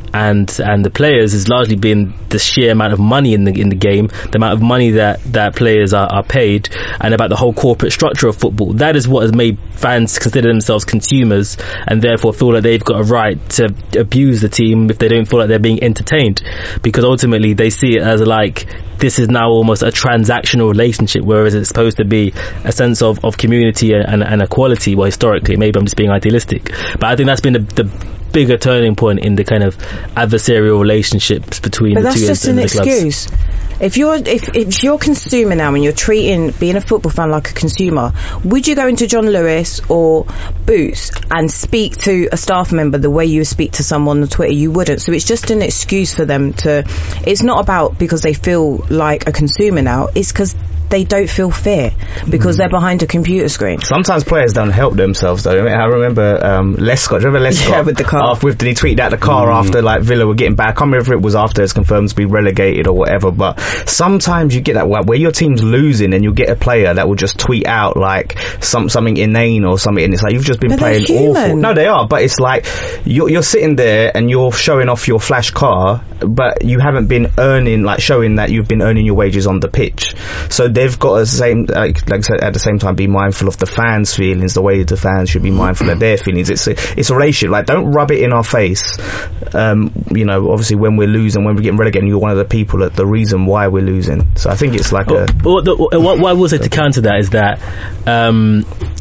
and and the players has largely been the sheer amount of money in the in the game, the amount of money that that players are, are paid, and about the whole corporate structure of football. That is what has made fans consider themselves consumers, and therefore feel that they've got a right to abuse the team if they don't feel like they're being entertained, because ultimately they see it as like, this is now almost a transactional relationship, whereas it's supposed to be a sense of, of community and, and equality. Well, historically, maybe I'm just being idealistic, but I think that's been the, the bigger turning point in the kind of adversarial relationships between but the two. But that's just an excuse. If you're if, if you're a consumer now and you're treating being a football fan like a consumer, would you go into John Lewis or Boots and speak to a staff member the way you speak to someone on Twitter? You wouldn't. So it's just an excuse for them to. It's not about because they feel like a consumer now. It's because they don't feel fair because mm. they're behind a computer screen. Sometimes players don't help themselves though. I, mean, I remember um, Lescott. Do you remember Lescott? Yeah, with the car. After, did he tweet out the car mm. after like Villa were getting back? I can't remember if it was after it's confirmed to be relegated or whatever. But sometimes you get that where your team's losing and you get a player that will just tweet out like some something inane or something, and it's like you've just been but playing awful. No, they are. But it's like you're, you're sitting there and you're showing off your flash car, but you haven't been earning like showing that you've been earning your wages on the pitch. So they've got to same like, like I said, at the same time be mindful of the fans' feelings the way the fans should be mindful of their feelings. It's a, it's a relationship. Like, don't rub it in our face. Um, you know, obviously when we're losing, when we're getting relegated, you're one of the people that the reason why we're losing. So I think it's like oh, a what, the, what, what I will say to counter that is that um,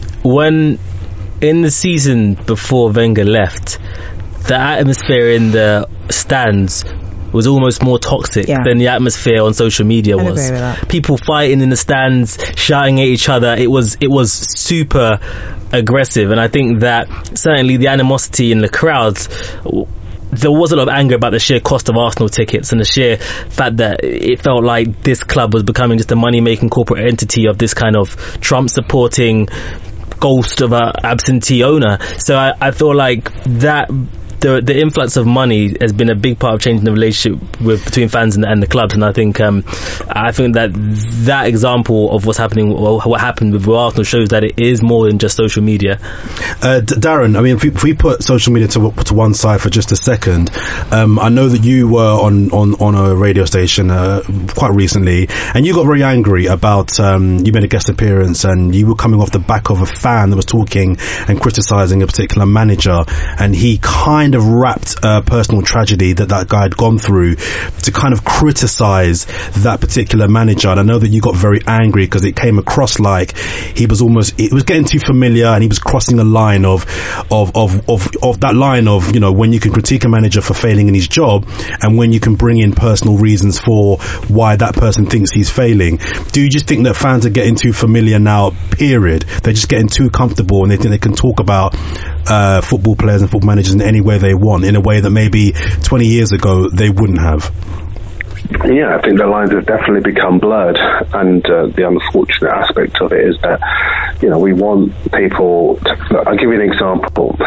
when in the season before Wenger left, the atmosphere in the stands was almost more toxic yeah. than the atmosphere on social media I'd was. agree with that. People fighting in the stands, shouting at each other. It was it was super aggressive, and I think that certainly the animosity in the crowds, there was a lot of anger about the sheer cost of Arsenal tickets and the sheer fact that it felt like this club was becoming just a money-making corporate entity of this kind of Trump-supporting ghost of a absentee owner. So I, I feel like that the the influx of money has been a big part of changing the relationship with between fans and, and the clubs, and I think um, I think that that example of what's happening, or what happened with Arsenal, shows that it is more than just social media. Uh, D- Darren, I mean, if we, if we put social media to to one side for just a second, um, I know that you were on on on a radio station uh, quite recently, and you got very angry about um, you made a guest appearance, and you were coming off the back of a fan that was talking and criticising a particular manager, and he kind of wrapped a personal tragedy that that guy had gone through to kind of criticize that particular manager. And I know that you got very angry because it came across like he was almost, it was getting too familiar, and he was crossing a line of of of of, of that line of, you know, when you can critique a manager for failing in his job and when you can bring in personal reasons for why that person thinks he's failing. Do you just think that fans are getting too familiar now, period? They're just getting too comfortable, and they think they can talk about uh football players and football managers in any way they want, in a way that maybe twenty years ago they wouldn't have? Yeah, I think the lines have definitely become blurred, and uh, the unfortunate aspect of it is that, you know, we want people to, look, I'll give you an example.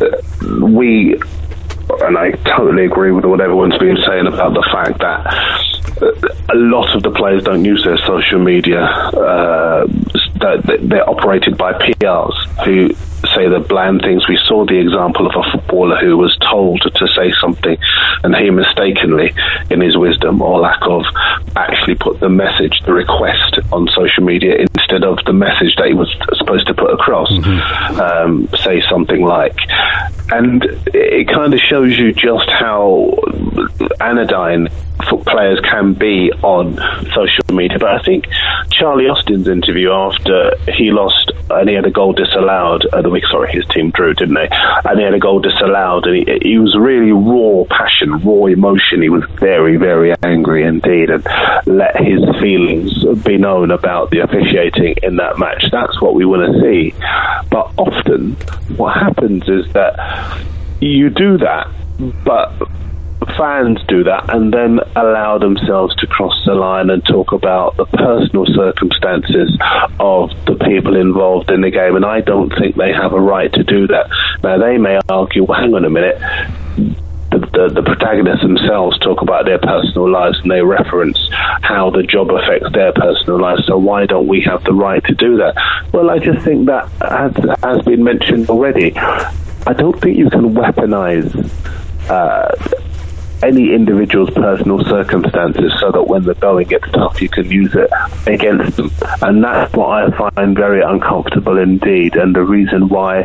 We, and I totally agree with what everyone's been saying about the fact that a lot of the players don't use their social media. Uh, they're operated by P Rs who say the bland things. We saw the example of a footballer who was told to say something, and he mistakenly, in his wisdom or lack of, actually put the message, the request, on social media instead of the message that he was supposed to put across. Mm-hmm. Um, say something like, and it kind of shows you just how anodyne players can be on social media. But I think Charlie Austin's interview after he lost and he had a goal disallowed at the week, sorry, his team drew, didn't they? And he had a goal disallowed, and he, he was really raw passion, raw emotion. He was very, very angry indeed, and let his feelings be known about the officiating in that match. That's what we want to see. But often what happens is that you do that, but fans do that and then allow themselves to cross the line and talk about the personal circumstances of the people involved in the game, and I don't think they have a right to do that. Now, they may argue, well, hang on a minute, the, the, the protagonists themselves talk about their personal lives and they reference how the job affects their personal lives, so why don't we have the right to do that? Well, I just think that, as has been mentioned already, I don't think you can weaponize uh, any individual's personal circumstances so that when the going gets tough, you can use it against them. And that's what I find very uncomfortable indeed, and the reason why.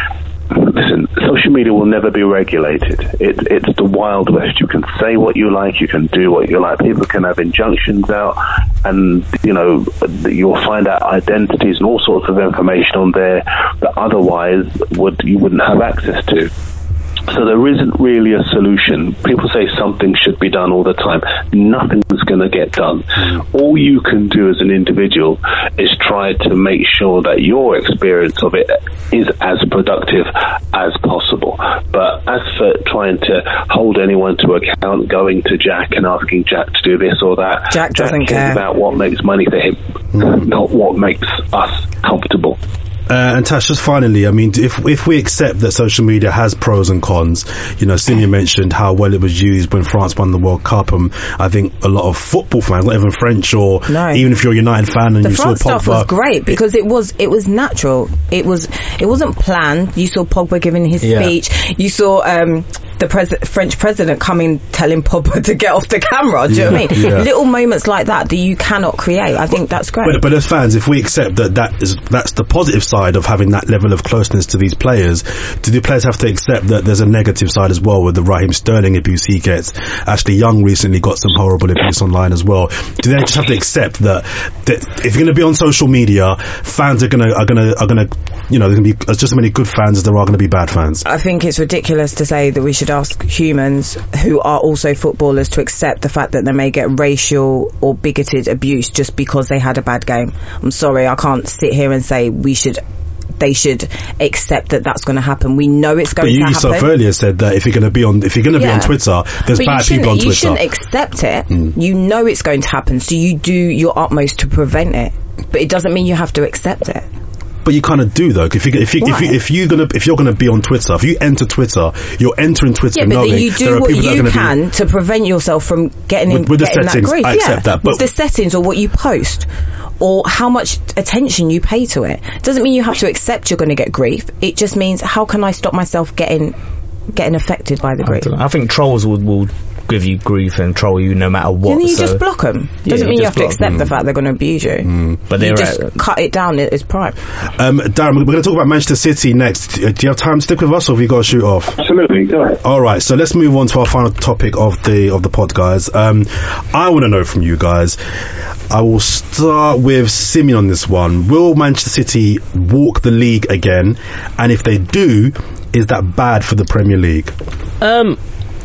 Listen, social media will never be regulated. It, it's the Wild West. You can say what you like, you can do what you like. People can have injunctions out, and you know you'll find out identities and all sorts of information on there that otherwise would you wouldn't have access to. So there isn't really a solution. People say something should be done all the time. Nothing's going to get done. All you can do as an individual is try to make sure that your experience of it is as productive as possible. But as for trying to hold anyone to account, going to Jack and asking Jack to do this or that, Jack doesn't Jack cares care about what makes money for him, mm. not what makes us comfortable. Uh, and Tash, just finally, I mean, if if we accept that social media has pros and cons, you know, Simeon mentioned how well it was used when France won the World Cup, and I think a lot of football fans, not even French or no. even if you're a United fan and the you saw Pogba, stuff was great because it was it was natural. It was it wasn't planned. You saw Pogba giving his yeah. speech. You saw um, the pres- French president coming telling Pogba to get off the camera. Do you yeah. know what I mean? Yeah. Little moments like that that you cannot create. I think that's great. But, but as fans, if we accept that that is that's the positive side of having that level of closeness to these players, do the players have to accept that there's a negative side as well with the Raheem Sterling abuse he gets? Ashley Young recently got some horrible abuse online as well. Do they just have to accept that, that if you're going to be on social media, fans are going to are going to are going to you know, there's going to be just as many good fans as there are going to be bad fans? I think it's ridiculous to say that we should ask humans who are also footballers to accept the fact that they may get racial or bigoted abuse just because they had a bad game. I'm sorry, I can't sit here and say we should they should accept that that's going to happen. We know it's going to happen. But you yourself earlier said that if you're going to be on if you're going to yeah. be on Twitter, there's but bad people on Twitter. You shouldn't accept it. Mm. You know it's going to happen, so you do your utmost to prevent it. But it doesn't mean you have to accept it. But you kind of do though. If you if you if you if you're gonna if you're gonna be on Twitter, if you enter Twitter, you're entering Twitter yeah, but knowing you do there are what people you that are can be, to prevent yourself from getting in, with, with getting the settings. that grief. I yeah, accept that, but with the settings or what you post or how much attention you pay to it doesn't mean you have to accept you're going to get grief. It just means how can I stop myself getting getting affected by the grief? I, I think trolls will. will give you grief and troll you no matter what. Then you so just block them. Doesn't yeah, mean you have to accept them. the fact they're going to abuse you. Mm. But you they're just right. cut it down at its prime. Um, Darren, we're going to talk about Manchester City next. Do you have time to stick with us, or have you got to shoot off? Absolutely, go ahead. All right, so let's move on to our final topic of the of the pod, guys. Um, I want to know from you guys. I will start with Simeon on this one. Will Manchester City walk the league again? And if they do, is that bad for the Premier League? Um.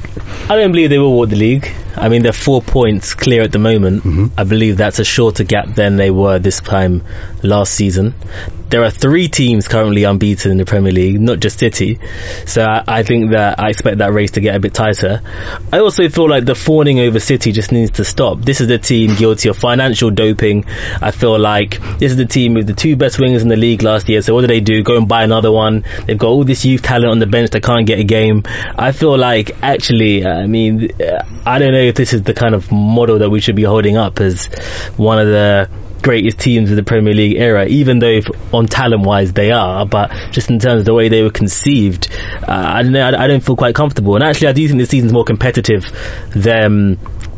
I don't believe they will walk the league. I mean, they're four points clear at the moment. Mm-hmm. I believe that's a shorter gap than they were this time last season. There are three teams currently unbeaten in the Premier League, not just City. So I, I think that I expect that race to get a bit tighter. I also feel like the fawning over City just needs to stop. This is the team guilty of financial doping. I feel like this is the team with the two best wingers in the league last year. So what do they do? Go and buy another one. They've got all this youth talent on the bench that can't get a game. I feel like actually, I mean, I don't know if this is the kind of model that we should be holding up as one of the greatest teams of the Premier League era, even though if, on talent wise they are, but just in terms of the way they were conceived, uh, I don't know, I, I don't feel quite comfortable. And actually I do think this season's more competitive than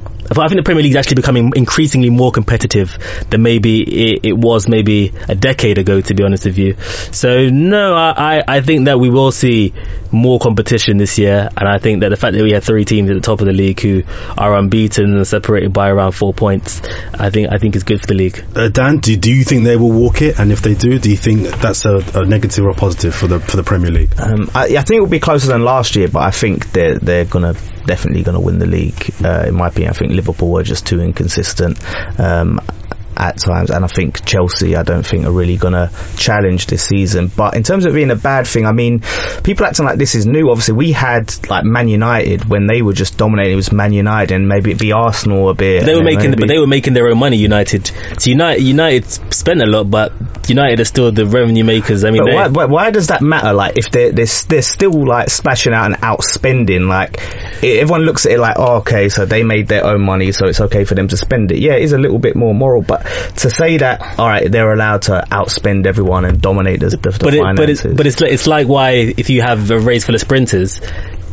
I think the Premier League is actually becoming increasingly more competitive than maybe it, it was maybe a decade ago, to be honest with you. So no, I, I think that we will see more competition this year, and I think that the fact that we have three teams at the top of the league who are unbeaten and separated by around four points, I think I think is good for the league. Uh, Dan, do, do you think they will walk it? And if they do, do you think that's a, a negative or a positive for the for the Premier League? Um, I, I think it will be closer than last year, but I think they're they're gonna definitely going to win the league. Uh, in my opinion, I think Liverpool are just too inconsistent um, at times, and I think Chelsea, I don't think are really going to challenge this season. But in terms of it being a bad thing, I mean, people acting like this is new. Obviously, we had like Man United when they were just dominating. It was Man United, and maybe it'd be Arsenal a bit. They were making, maybe, but they were making their own money. United, so United, United spent a lot, but United are still the revenue makers. I mean, but why, why, why does that matter? Like, if they're they're, they're still like splashing out and outspending, like everyone looks at it like, oh, okay, so they made their own money, so it's okay for them to spend it. Yeah, it is a little bit more moral, but to say that, all right, they're allowed to outspend everyone and dominate the, the, the but finances. It, but it's, but it's, it's like why if you have a race full of sprinters,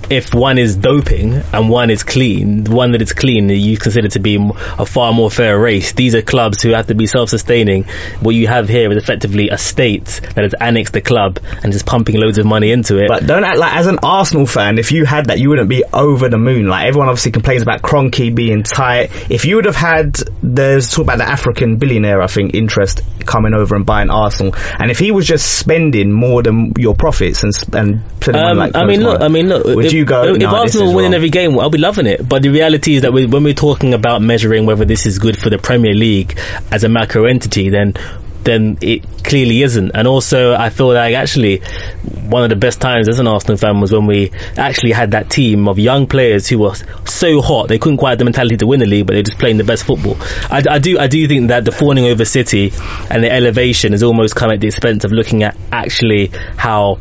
if one is doping and one is clean, the one that is clean you consider to be a far more fair race. These are clubs who have to be self-sustaining. What you have here is effectively a state that has annexed the club and is pumping loads of money into it. But don't act like, as an Arsenal fan, if you had that, you wouldn't be over the moon. Like, everyone obviously complains about Kroenke being tight. If you would have had, there's talk about the African billionaire, I think, interest coming over and buying Arsenal, and if he was just spending more than your profits and and putting um, like I mean, look, I mean, look. Would if, you go? If no, Arsenal winning every game, I'll be loving it. But the reality is that we, when we're talking about measuring whether this is good for the Premier League as a macro entity, then then it clearly isn't. And also, I feel like actually one of the best times as an Arsenal fan was when we actually had that team of young players who were so hot they couldn't quite have the mentality to win the league, but they're just playing the best football. I, I do I do think that the fawning over City and the elevation has almost come at the expense of looking at actually how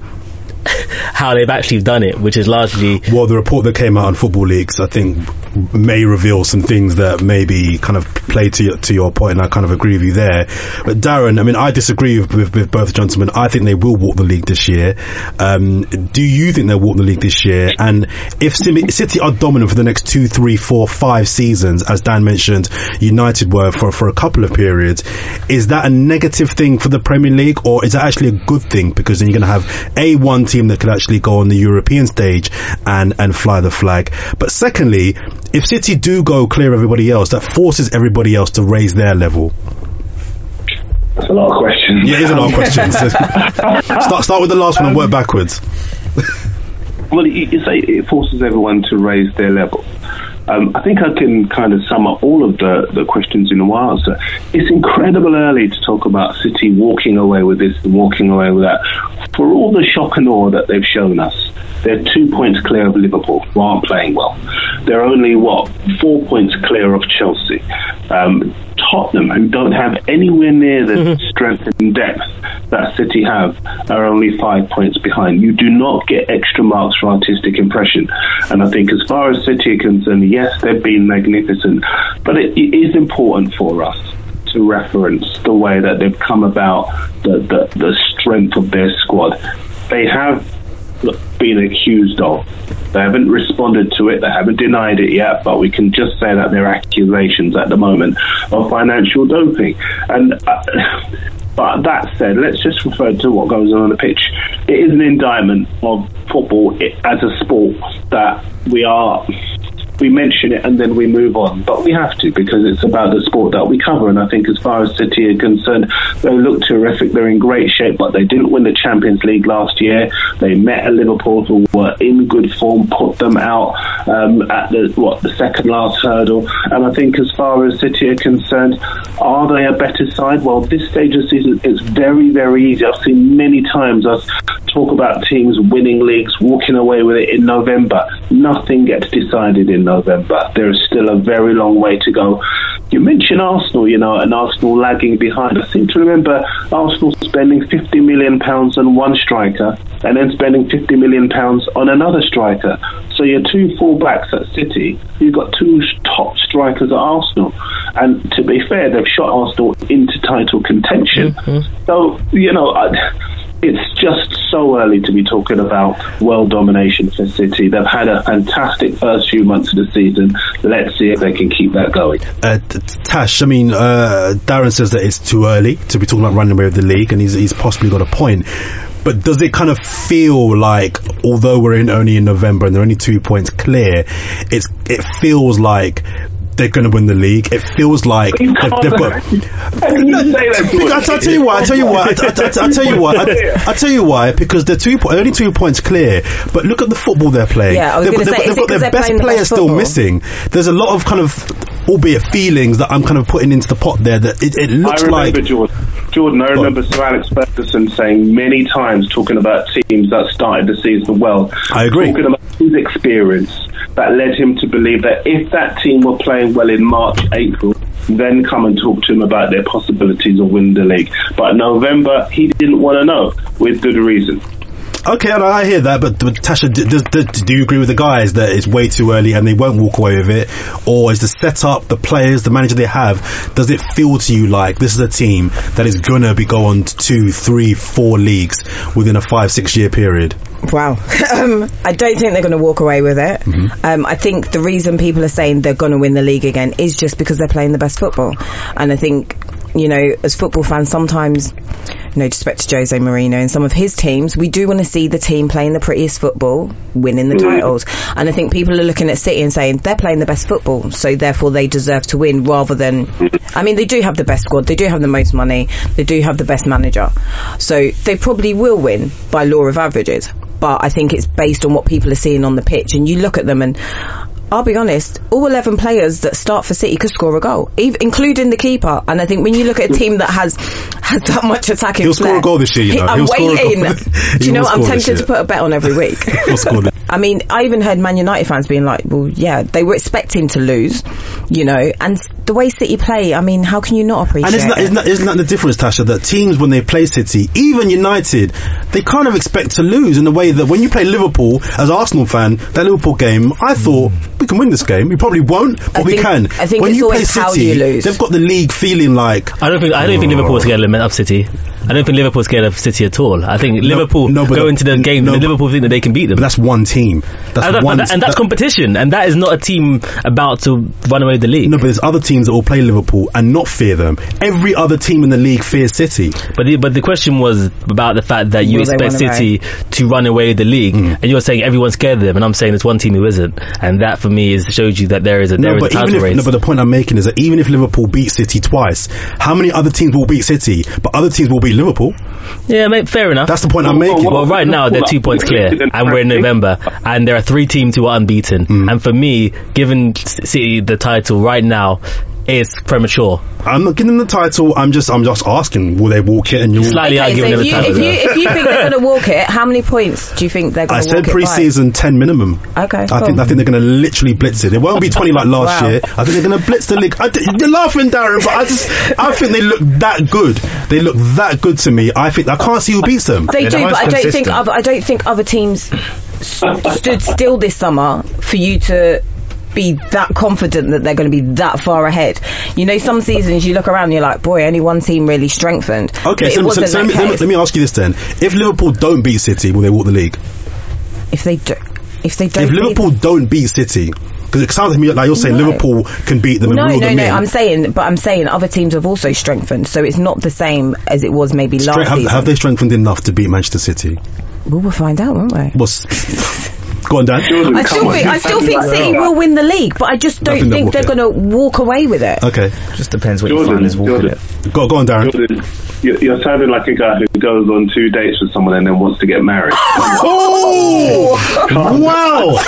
how they've actually done it, which is largely... Well, the report that came out on Football Leaks, I think, may reveal some things that maybe kind of play to your, to your point, and I kind of agree with you there. But Darren, I mean, I disagree with, with, with both gentlemen. I think they will walk the league this year. Um, do you think they'll walk the league this year? And if City are dominant for the next two, three, four, five seasons, as Dan mentioned, United were for, for a couple of periods, is that a negative thing for the Premier League, or is that actually a good thing? Because then you're going to have a one team that could actually go on the European stage and, and fly the flag. But secondly, if City do go clear everybody else, that forces everybody else to raise their level. That's a lot of questions. Yeah, it is a lot of questions. start, start with the last one and work backwards. Well, you, you say it forces everyone to raise their level. Um, I think I can kind of sum up all of the, the questions in one answer. It's incredible early to talk about City walking away with this and walking away with that. For all the shock and awe that they've shown us, they're two points clear of Liverpool, who aren't playing well. They're only, what, four points clear of Chelsea. Um, Tottenham, who don't have anywhere near the mm-hmm. strength and depth that City have, are only five points behind. You do not get extra marks for artistic impression. And I think as far as City are concerned, yes, they've been magnificent, but it, it is important for us to reference the way that they've come about, the, the, the strength of their squad. They have been accused of. They haven't responded to it, they haven't denied it yet, but we can just say that they're accusations at the moment of financial doping. And uh, but that said, let's just refer to what goes on on the pitch. It is an indictment of football as a sport that we are... we mention it and then we move on, but we have to, because it's about the sport that we cover. And I think as far as City are concerned, they look terrific, they're in great shape, but they didn't win the Champions League last year. They met a Liverpool who were in good form, put them out um, at the what the second last hurdle. And I think as far as City are concerned, are they a better side? Well, this stage of the season, it's very, very easy. I've seen many times us talk about teams winning leagues, walking away with it in November. Nothing gets decided in November. There is still a very long way to go. You mentioned Arsenal, you know, and Arsenal lagging behind. I seem to remember Arsenal spending fifty million pounds on one striker and then spending fifty million pounds on another striker. So your two full-backs at City, you've got two top strikers at Arsenal. And to be fair, they've shot Arsenal into title contention. Mm-hmm. So, you know... I, it's just so early to be talking about world domination for City. They've had a fantastic first few months of the season. Let's see if they can keep that going. Uh, Tash, I mean, uh, Darren says that it's too early to be talking about running away with the league, and he's, he's possibly got a point. But does it kind of feel like, although we're in only in November and they're only two points clear, it's it feels like they're going to win the league? It feels like they've, they've got. How can you say that? I'll tell you why. I'll tell you why. I'll tell you why. I'll tell you why. Because they're two, po- only two points clear. But look at the football they're playing. Yeah, I was they've, say, they've, they've got their best player still missing. There's a lot of kind of, albeit feelings, that I'm kind of putting into the pot there. That it, it looks I remember like. Jordan. Jordan, I remember Sir Alex Ferguson saying many times, talking about teams that started the season well. I agree. Talking about his experience that led him to believe that if that team were playing well in March, April, then come and talk to him about their possibilities of winning the league. But November, he didn't want to know, with good reason. Okay, and I hear that, but, but Tasha, do, do, do you agree with the guys that it's way too early and they won't walk away with it? Or is the setup, the players, the manager they have, does it feel to you like this is a team that is going to be going to two, three, four leagues within a five, six year period? Wow. um, I don't think they're going to walk away with it. Mm-hmm. Um, I think the reason people are saying they're going to win the league again is just because they're playing the best football. And I think, you know, as football fans, sometimes, no disrespect to Jose Mourinho and some of his teams, we do want to see the team playing the prettiest football, winning the mm. titles. And I think people are looking at City and saying they're playing the best football, so therefore they deserve to win, rather than, I mean, they do have the best squad, they do have the most money, they do have the best manager. So they probably will win by law of averages. But I think it's based on what people are seeing on the pitch. And you look at them and, I'll be honest, all eleven players that start for City could score a goal, even, including the keeper. And I think when you look at a team that has has that much attacking He'll flair, score a goal this year, you know. I'm He'll waiting. Do you know what? I'm tempted to put a bet on every week. He'll score this. I mean, I even heard Man United fans being like, well, yeah, they were expecting to lose, you know, and the way City play, I mean, how can you not appreciate and isn't that, it? Isn't that, isn't that the difference, Tasha, that teams, when they play City, even United, they kind of expect to lose in the way that when you play Liverpool, as Arsenal fan, that Liverpool game, I thought, we can win this game. We probably won't, but I we think, can. I think when it's you always play how City, you lose. They've got the league feeling like... I don't think I don't oh. think Liverpool's scared of City. I don't think Liverpool's scared of City at all. I think no, Liverpool no, go into the game no, and Liverpool think that they can beat them. But that's one team. That's and, that, one, that, and that's that, competition, and that is not a team about to run away with the league. No, but there's other teams that will play Liverpool and not fear them. Every other team in the league fears City. But the, but the question was about the fact that you will expect City away? to run away with the league, mm. and you're saying everyone's scared of them, and I'm saying there's one team who isn't, and that for me is shows you that there is a, there no, is but a title even if, race. No, but the point I'm making is that even if Liverpool beat City twice, how many other teams will beat City, but other teams will beat Liverpool? Yeah, mate, fair enough. That's the point I'm making. Well, right now they're two points clear, and we're in November, and there are three teams who are unbeaten. Mm. And for me, giving City the title right now is premature. I'm not giving them the title. I'm just, I'm just asking, will they walk it? And you slightly okay, arguing so the you, title. If you, if you think they're going to walk it, how many points do you think they're going to walk it by? I said pre-season ten minimum. Okay, I cool. think I think they're going to literally blitz it. It won't be twenty like last wow. year. I think they're going to blitz the league. I, you're laughing, Darren, but I just, I think they look that good. They look that good to me. I think I can't see who beats them. They they're do, the but I don't think other, I don't think other teams stood still this summer for you to be that confident that they're going to be that far ahead. You know, some seasons you look around and you're like, boy, only one team really strengthened. Okay, so, so, so let, me, let, me, let me ask you this then. If Liverpool don't beat City, will they walk the league? If they do, if they don't If Liverpool beat don't beat City, because it sounds to me like you're saying no. Liverpool can beat them and no, rule no, them no, in. I'm saying, but I'm saying other teams have also strengthened, so it's not the same as it was maybe Stre- last have, season. Have they strengthened enough to beat Manchester City? Well, we'll find out, won't we? What's... Go on, Dan. Jordan, I still think, I still think City will win the league, but I just don't think, think they're going to walk away with it. Okay. Just depends what Jordan, you find is walking Jordan. it. Go, go on, Darren. Jordan, you're, you're sounding like a guy who goes on two dates with someone and then wants to get married. Oh! Wow!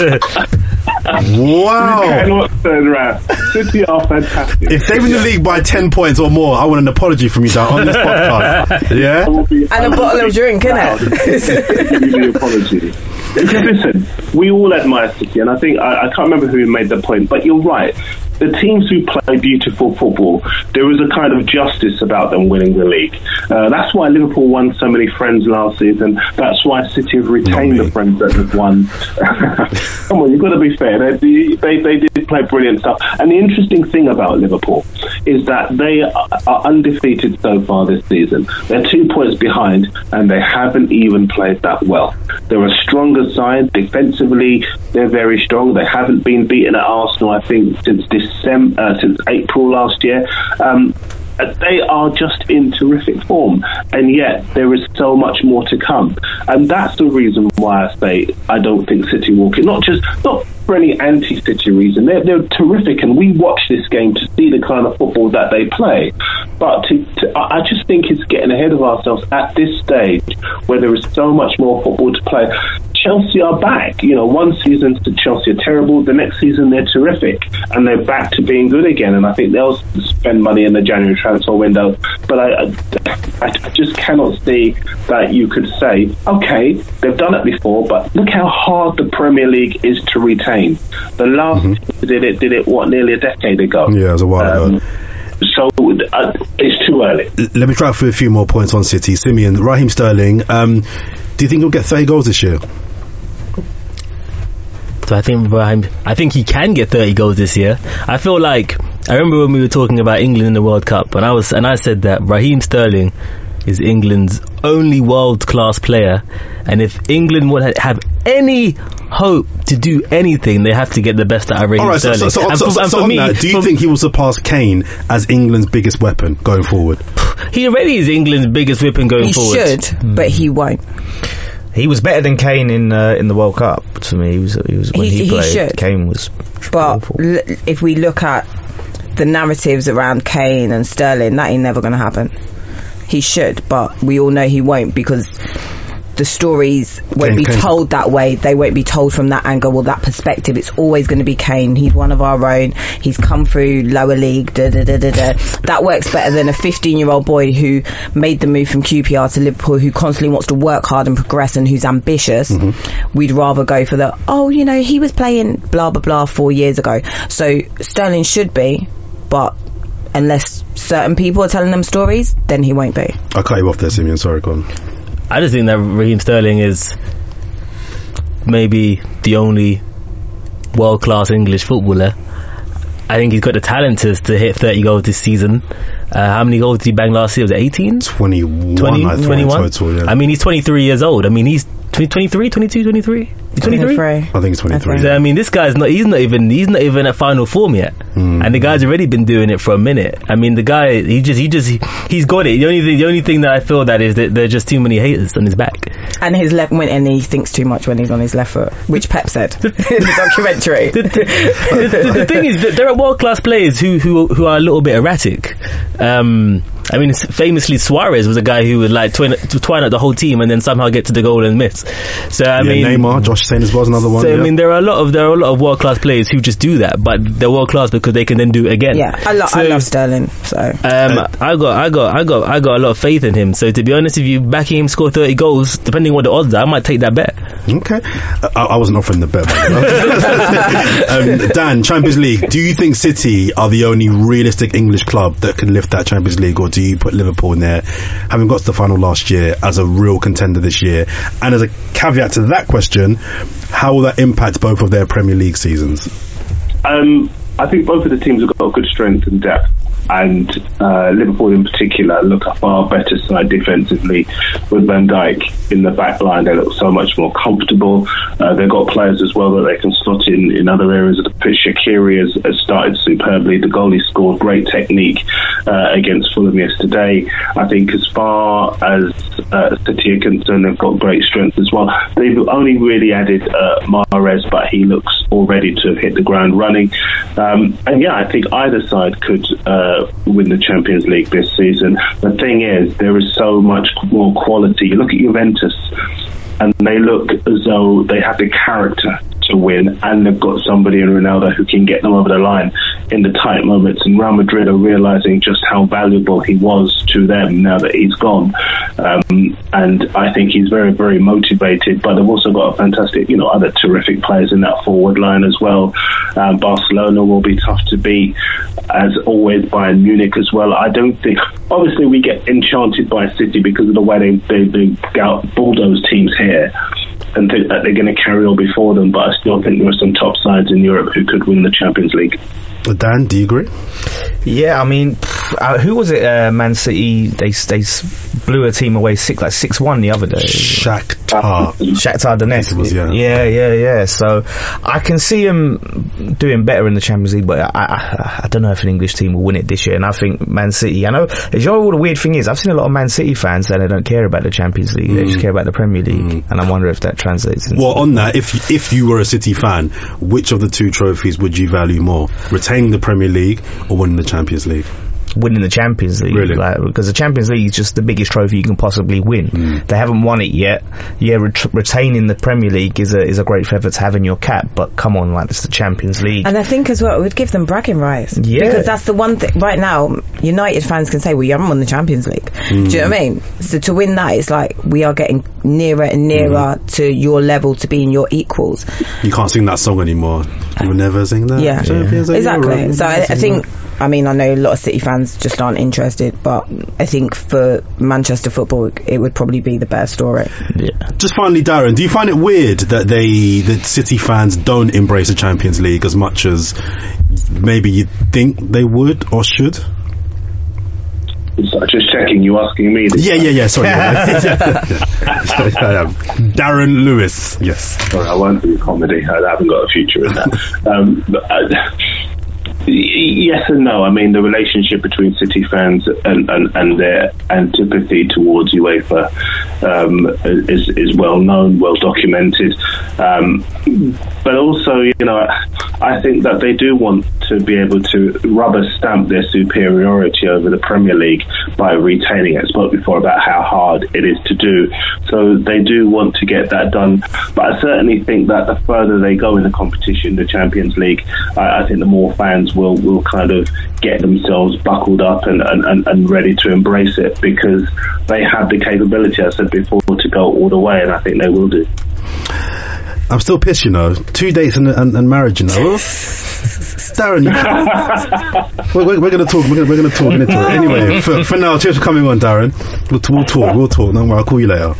Wow! You cannot turn around. City are fantastic. If they win the league by ten points or more, I want an apology from you, Dan, on this podcast. Yeah? And a bottle of drink, innit? Give you the apology. Because listen, we all admire City, and I think I, I can't remember who made the point, but you're right. The teams who play beautiful football, there is a kind of justice about them winning the league. Uh, that's why Liverpool won so many friends last season. That's why City have retained the friends that have won. Come on, you've got to be fair. They, they, they did play brilliant stuff. And the interesting thing about Liverpool is that they are undefeated so far this season. They're two points behind, and they haven't even played that well. They're a stronger side. Defensively, they're very strong. They haven't been beaten at Arsenal, I think, since December, uh, since April last year. Um, they are just in terrific form, and yet there is so much more to come. And that's the reason why I say I don't think City walk it. Not just not for any anti-City reason. They're, they're terrific, and we watch this game to see the kind of football that they play. But to, to, I just think it's getting ahead of ourselves at this stage, where there is so much more football to play. Chelsea are back. You know, one season Chelsea are terrible, the next season they're terrific, and they're back to being good again. And I think they'll spend money in the January transfer window. But I, I, I just cannot see that you could say, okay, they've done it before, but look how hard the Premier League is to retain. The last mm-hmm. did it, did it what, nearly a decade ago? Yeah, it was a while um, ago. So uh, it's too early. Let me try for a few more points on City. Simeon, Raheem Sterling, um, do you think he'll get thirty goals this year? So I think Raheem, I think he can get thirty goals this year. I feel like, I remember when we were talking about England in the World Cup, and I was and I said that Raheem Sterling is England's only world-class player, and if England would have any hope to do anything, they have to get the best out of Raheem right, Sterling. So, so, so, and so, for, so, and so for on me, that, do you for, think he will surpass Kane as England's biggest weapon going forward? He already is England's biggest weapon going he forward. He should, mm. but he won't. He was better than Kane in uh, in the World Cup. To me, he was. He was when he, he played. He should. Kane was. But l- if we look at the narratives around Kane and Sterling, that ain't never going to happen. He should, but we all know he won't, because the stories won't Kane, be Kane. told that way. They won't be told from that angle or that perspective. It's always going to be Kane. He's one of our own. He's come through lower league. Da, da, da, da, da. That works better than a fifteen-year-old boy who made the move from Q P R to Liverpool, who constantly wants to work hard and progress and who's ambitious. Mm-hmm. We'd rather go for the, oh, you know, he was playing blah, blah, blah four years ago. So Sterling should be, but unless certain people are telling them stories, then he won't be. I'll cut you off there, Simeon. Sorry, go on. I just think that Raheem Sterling is maybe the only world-class English footballer. I think he's got the talent to, to hit thirty goals this season. Uh, how many goals did he bang last year? Was it eighteen? twenty-one, twenty, I think, twenty-one? total, yeah. I mean, he's twenty-three years old. I mean, he's twenty-three, twenty-two, twenty-three? He's twenty-three? I think he's twenty-three. So, I mean, this guy's not, he's not even, he's not even at final form yet. Mm. And the guy's already been doing it for a minute. I mean, the guy, he just, he just, he, he's got it. The only thing, the only thing that I feel that is that there are just too many haters on his back. And his left, and he thinks too much when he's on his left foot, which Pep said in the documentary. the, the, the, the thing is that there are world-class players who, who, who are a little bit erratic. Um, I mean, famously, Suarez was a guy who would like twine, twine out the whole team and then somehow get to the goal and miss. So I yeah, mean, Neymar, Josh Sainz was another one. So yeah. I mean, there are a lot of there are a lot of world class players who just do that, but they're world class because they can then do it again. Yeah, I, lo- so, I love Sterling. So um, uh, I got I got I got I got a lot of faith in him. So to be honest, if you backing him score thirty goals, depending on what the odds are, I might take that bet. Okay, uh, I, I wasn't offering the bet. um, Dan, Champions League. Do you think City are the only realistic English club that can lift that Champions League, or do you put Liverpool in there, having got to the final last year, as a real contender this year? And as a caveat to that question, how will that impact both of their Premier League seasons? Um, I think both of the teams have got good strength and depth, and uh, Liverpool in particular look a far better side defensively with Van Dijk in the back line. They look so much more comfortable. Uh, they've got players as well that they can slot in in other areas of the pitch. Shaqiri has, has started superbly. The goalie scored great technique uh, against Fulham yesterday. I think as far as uh, City are concerned, they've got great strength as well. They've only really added uh, Mahrez, but he looks already to have hit the ground running. Um, and yeah, I think either side could uh, win the Champions League this season. The thing is, there is so much more quality. You look at Juventus, and they look as though they have the character to win, and they've got somebody in Ronaldo who can get them over the line in the tight moments. And Real Madrid are realising just how valuable he was to them now that he's gone. Um, and I think he's very, very motivated. But they've also got a fantastic, you know, other terrific players in that forward line as well. Um, Barcelona will be tough to beat, as always. Bayern Munich as well. I don't think. Obviously, we get enchanted by City because of the way they they, they out bulldoze teams here, and think that they're going to carry on before them. But I still think there are some top sides in Europe who could win the Champions League. Dan, do you agree? Yeah, I mean, uh, who was it? Uh, Man City. They they blew a team away six like six one the other day. Shakhtar. Shakhtar Donetsk. Was, yeah. yeah, yeah, yeah. So I can see him doing better in the Champions League, but I, I, I don't know if an English team will win it this year. And I think Man City. I know. You know what the weird thing is? I've seen a lot of Man City fans that they don't care about the Champions League. Mm. They just care about the Premier League, mm. and I wonder if that translates. Into well, on that, if if you were a City fan, which of the two trophies would you value more? Retaining the Premier League or winning the Champions League? Winning the Champions League, really? Like, because the Champions League is just the biggest trophy you can possibly win. Mm. They haven't won it yet. Yeah, ret- retaining the Premier League is a is a great feather to have in your cap, but come on, like, it's the Champions League. And I think as well it would give them bragging rights. Yeah, because that's the one thing right now. United fans can say, "Well, you haven't won the Champions League." Mm. Do you know what I mean? So to win that, it's like we are getting nearer and nearer mm. to your level, to being your equals. You can't sing that song anymore. You will never sing that. Yeah, yeah. Exactly. So I, I think I mean, I know a lot of City fans just aren't interested, but I think for Manchester football, it would probably be the better story. Yeah. Just finally, Darren, do you find it weird that they, that City fans don't embrace the Champions League as much as maybe you think they would or should? So just checking, you asking me this? Yeah, yeah, yeah, sorry. Darren Lewis, yes. Sorry, I won't do comedy. I haven't got a future in that. um, but, uh, yes and no. I mean, the relationship between City fans and, and, and their antipathy towards UEFA um, is, is well known, well documented. Um, but also, you know, I think that they do want to be able to rubber stamp their superiority over the Premier League by retaining it. I spoke before about how hard it is to do. So they do want to get that done. But I certainly think that the further they go in the competition, the Champions League, I, I think the more fans will, will kind of get themselves buckled up and, and, and ready to embrace it, because they have the capability, I said before, to go all the way, and I think they will do. I'm still pissed, you know. Two dates and, and, and marriage, you know. Darren, you we're, we're, we're going to talk. We're going to talk into it. Anyway, for, for now, cheers for coming on, Darren. We'll, we'll talk. We'll talk. No more. I'll call you later.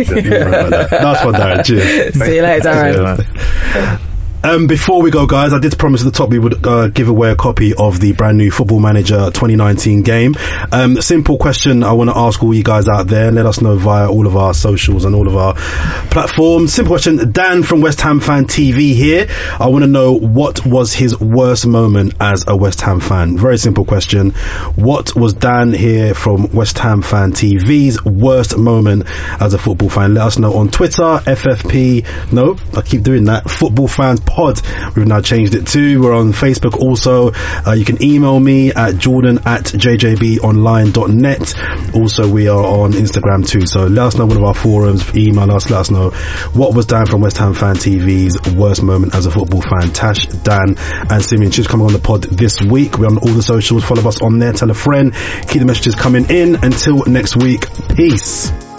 Nice one, Darren. Cheers. See you later, Darren. Um, before we go, guys, I did promise at the top we would uh, give away a copy of the brand new Football Manager twenty nineteen game. Um, simple question I want to ask all you guys out there. Let us know via all of our socials and all of our platforms. Simple question. Dan from West Ham Fan T V here. I want to know, what was his worst moment as a West Ham fan? Very simple question. What was Dan here from West Ham Fan T V's worst moment as a football fan? Let us know on Twitter, F F P. No, I keep doing that. Football Fans Pod. We've now changed it too. We're on Facebook also. Uh, you can email me at jordan at j j b online dot net. Also, we are on Instagram too. So let us know one of our forums. Email us. Let us know what was Dan from West Ham Fan T V's worst moment as a football fan. Tash, Dan, and Simeon Chips coming on the pod this week. We're on all the socials. Follow us on there. Tell a friend. Keep the messages coming in. Until next week. Peace.